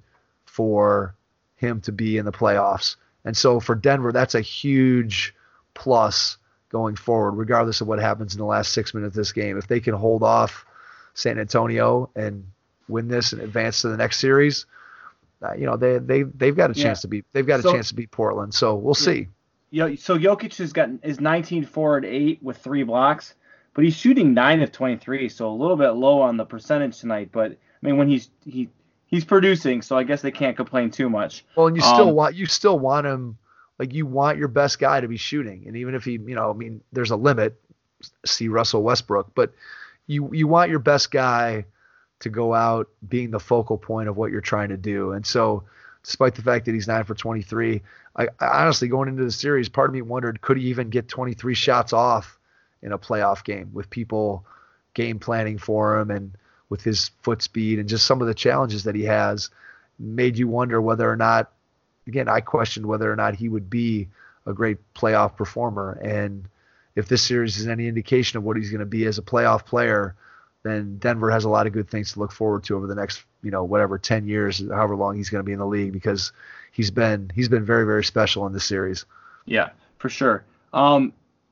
for him to be in the playoffs. And so for Denver, that's a huge plus going forward, regardless of what happens in the last six minutes of this game. If they can hold off San Antonio and win this and advance to the next series, uh, you know, they they they've got a chance yeah. to beat they've got so, a chance to beat Portland. So we'll yeah. see. Yo, so Jokic has got is nineteen, four, and eight with three blocks, but he's shooting nine of twenty-three, so a little bit low on the percentage tonight. But I mean, when he's he he's producing, so I guess they can't complain too much. Well, and you still um, want you still want him, like, you want your best guy to be shooting, and even if he, you know, I mean, there's a limit. See Russell Westbrook, but you you want your best guy to go out being the focal point of what you're trying to do. And so, despite the fact that he's nine for twenty-three, I, I honestly, going into the series, part of me wondered, could he even get twenty-three shots off in a playoff game with people game planning for him, and with his foot speed and just some of the challenges that he has, made you wonder whether or not, again, I questioned whether or not he would be a great playoff performer. And if this series is any indication of what he's going to be as a playoff player, then Denver has a lot of good things to look forward to over the next, you know, whatever, ten years, however long he's going to be in the league, because he's been he's been very, very special in this series. Yeah, for sure. Um,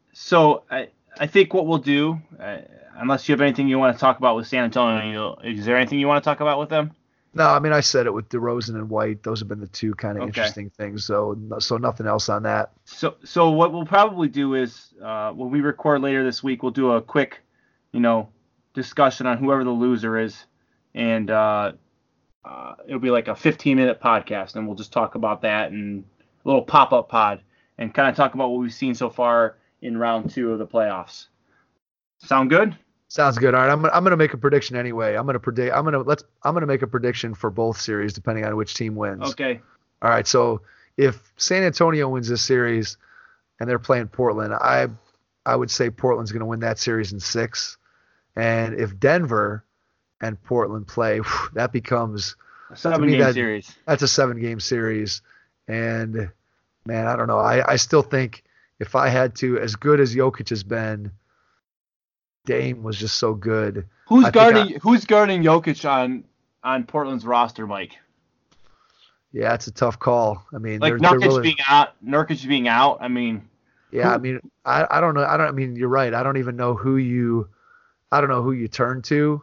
so I I think what we'll do, uh, unless you have anything you want to talk about with San Antonio, is there anything you want to talk about with them? No, I mean, I said it with DeRozan and White. Those have been the two kind of Okay. interesting things. So, so nothing else on that. So, so what we'll probably do is uh, when we record later this week, we'll do a quick, you know, discussion on whoever the loser is, and uh, uh, it'll be like a fifteen minute podcast, and we'll just talk about that and a little pop up pod, and kind of talk about what we've seen so far in round two of the playoffs. Sound good? Sounds good. All right, I'm I'm gonna make a prediction anyway. I'm gonna predict. I'm gonna let's. I'm gonna make a prediction for both series, depending on which team wins. Okay. All right. So if San Antonio wins this series, and they're playing Portland, I I would say Portland's gonna win that series in six. And if Denver and Portland play, whew, that becomes A seven game that, series. That's a seven game series. And man, I don't know. I I still think if I had to, as good as Jokic has been, Dame was just so good. Who's I think guarding I- Who's guarding Jokic on on Portland's roster, Mike? Yeah, it's a tough call. I mean, Like they're, they're Nurkic really, being out, Nurkic being out. I mean, yeah. who- I mean, I, I don't know. I don't. I mean, you're right. I don't even know who you. I don't know who you turn to.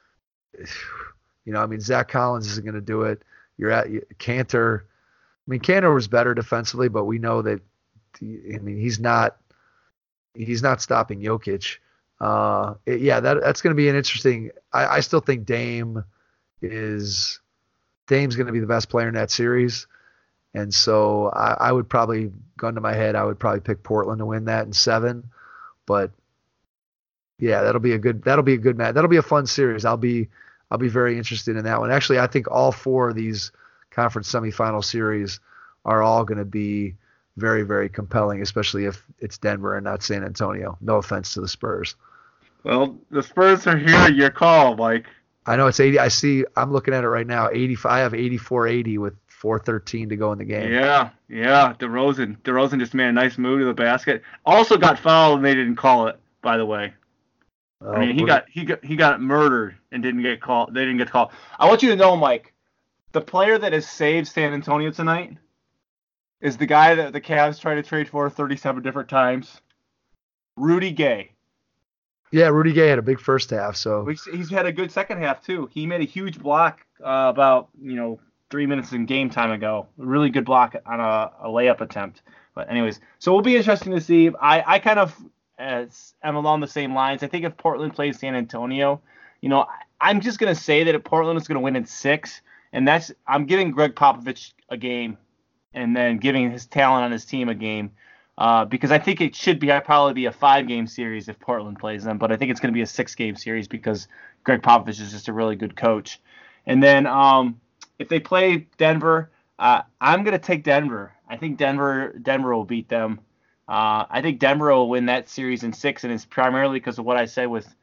You know, I mean, Zach Collins isn't going to do it. You're at Cantor. I mean, Cantor was better defensively, but we know that. I mean, he's not. He's not stopping Jokic. Uh, it- yeah, that that's going to be an interesting. I, I still think Dame is. Dame's going to be the best player in that series. And so I, I would probably, gun to my head, I would probably pick Portland to win that in seven. But yeah, that'll be a good that'll be a good match. That'll be a fun series. I'll be I'll be very interested in that one. Actually, I think all four of these conference semifinal series are all going to be very, very compelling, especially if it's Denver and not San Antonio. No offense to the Spurs. well, the Spurs are here. Your call, Mike. I know it's eighty. I see. I'm looking at it right now. eighty-five. I have eighty-four eighty with four thirteen to go in the game. Yeah, yeah. DeRozan, DeRozan just made a nice move to the basket. Also got fouled and they didn't call it. By the way, Uh, I mean he we're- got he got he got murdered and didn't get called. They didn't get called. I want you to know, Mike, the player that has saved San Antonio tonight is the guy that the Cavs tried to trade for thirty-seven different times. Rudy Gay. Yeah, Rudy Gay had a big first half. So He's he's had a good second half too. He made a huge block uh, about you know three minutes in game time ago. A really good block on a, a layup attempt. But anyways, so it'll be interesting to see. I, I kind of as am along the same lines. I think if Portland plays San Antonio, you know, I, I'm just gonna say that if Portland is gonna win in six, and that's I'm giving Greg Popovich a game, and then giving his talent on his team a game. Uh, because I think it should be probably be a five-game series if Portland plays them, but I think it's going to be a six-game series because Greg Popovich is just a really good coach. And then um, if they play Denver, uh, I'm going to take Denver. I think Denver Denver will beat them. Uh, I think Denver will win that series in six, and it's primarily because of what I said with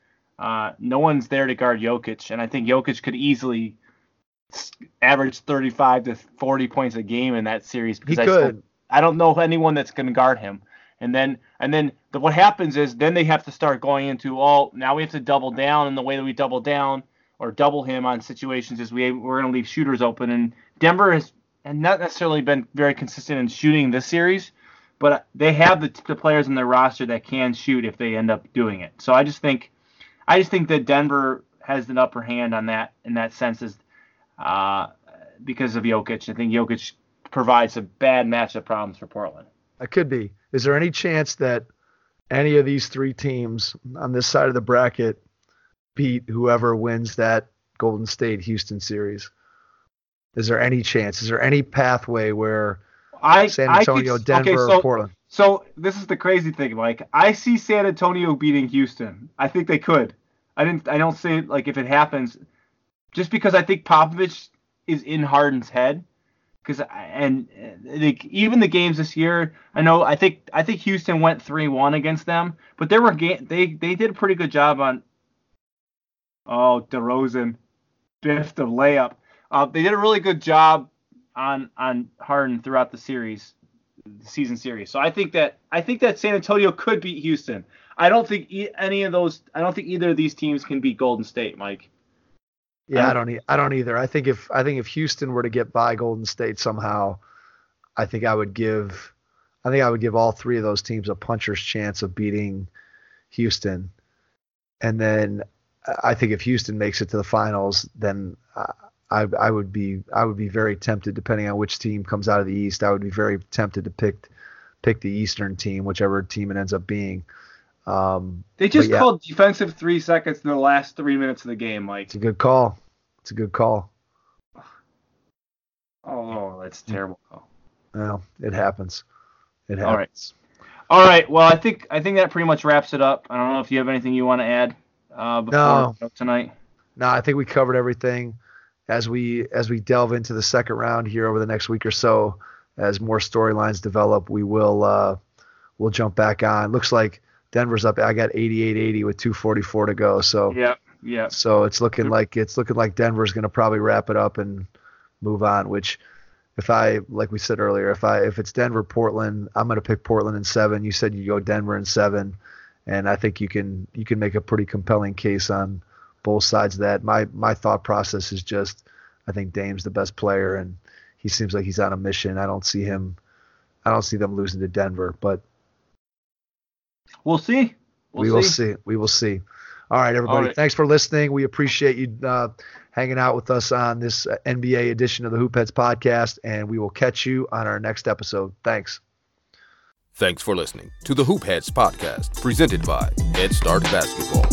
Uh, no one's there to guard Jokic, and I think Jokic could easily average thirty-five to forty points a game in that series because He I, could. still, I don't know anyone that's going to guard him. And then and then the, what happens is then they have to start going into, oh, now we have to double down, and the way that we double down or double him on situations is we, we're going to leave shooters open. And Denver has and not necessarily been very consistent in shooting this series, but they have the, the players in their roster that can shoot if they end up doing it. So I just think I just think that Denver has an upper hand on that in that sense is uh, because of Jokic. I think Jokic provides some bad matchup problems for Portland. It could be. Is there any chance that any of these three teams on this side of the bracket beat whoever wins that Golden State Houston series? Is there any chance? Is there any pathway where I, San Antonio, I could, Denver, okay, so, or Portland? So this is the crazy thing, Mike. I see San Antonio beating Houston. I think they could. I didn't. I don't say like if it happens, just because I think Popovich is in Harden's head. Because and like even the games this year, I know I think I think Houston went three one against them, but they were ga- they they did a pretty good job on. Oh, DeRozan, biffed the layup. Uh, they did a really good job on on Harden throughout the series, the season series. So I think that I think that San Antonio could beat Houston. I don't think e- any of those. I don't think either of these teams can beat Golden State, Mike. Yeah, I don't. E- I don't either. I think if I think if Houston were to get by Golden State somehow, I think I would give, I think I would give all three of those teams a puncher's chance of beating Houston, and then I think if Houston makes it to the finals, then I I would be I would be very tempted, depending on which team comes out of the East. I would be very tempted to pick pick the Eastern team, whichever team it ends up being. Um, they just yeah, called defensive three seconds in the last three minutes of the game, Mike. It's a good call. It's a good call. Oh, that's a terrible call. Well, it happens. It happens. All right. All right. Well, I think I think that pretty much wraps it up. I don't know if you have anything you want to add uh, before No. tonight. No, I think we covered everything. As we as we delve into the second round here over the next week or so, as more storylines develop, we will uh, we'll jump back on. Looks like Denver's up. I got eighty-eight eighty with two forty-four to go. So yeah, yeah. So it's looking like it's looking like Denver's going to probably wrap it up and move on. Which, if I like we said earlier, if I if it's Denver Portland, I'm going to pick Portland in seven. You said you go Denver in seven, and I think you can you can make a pretty compelling case on both sides of that. My my thought process is just I think Dame's the best player, and he seems like he's on a mission. I don't see him. I don't see them losing to Denver, but. We'll see. We'll we see. will see. We will see. All right, everybody. All right. Thanks for listening. We appreciate you uh, hanging out with us on this uh, N B A edition of the Hoop Heads podcast, and we will catch you on our next episode. Thanks. Thanks for listening to the Hoop Heads podcast, presented by Head Start Basketball.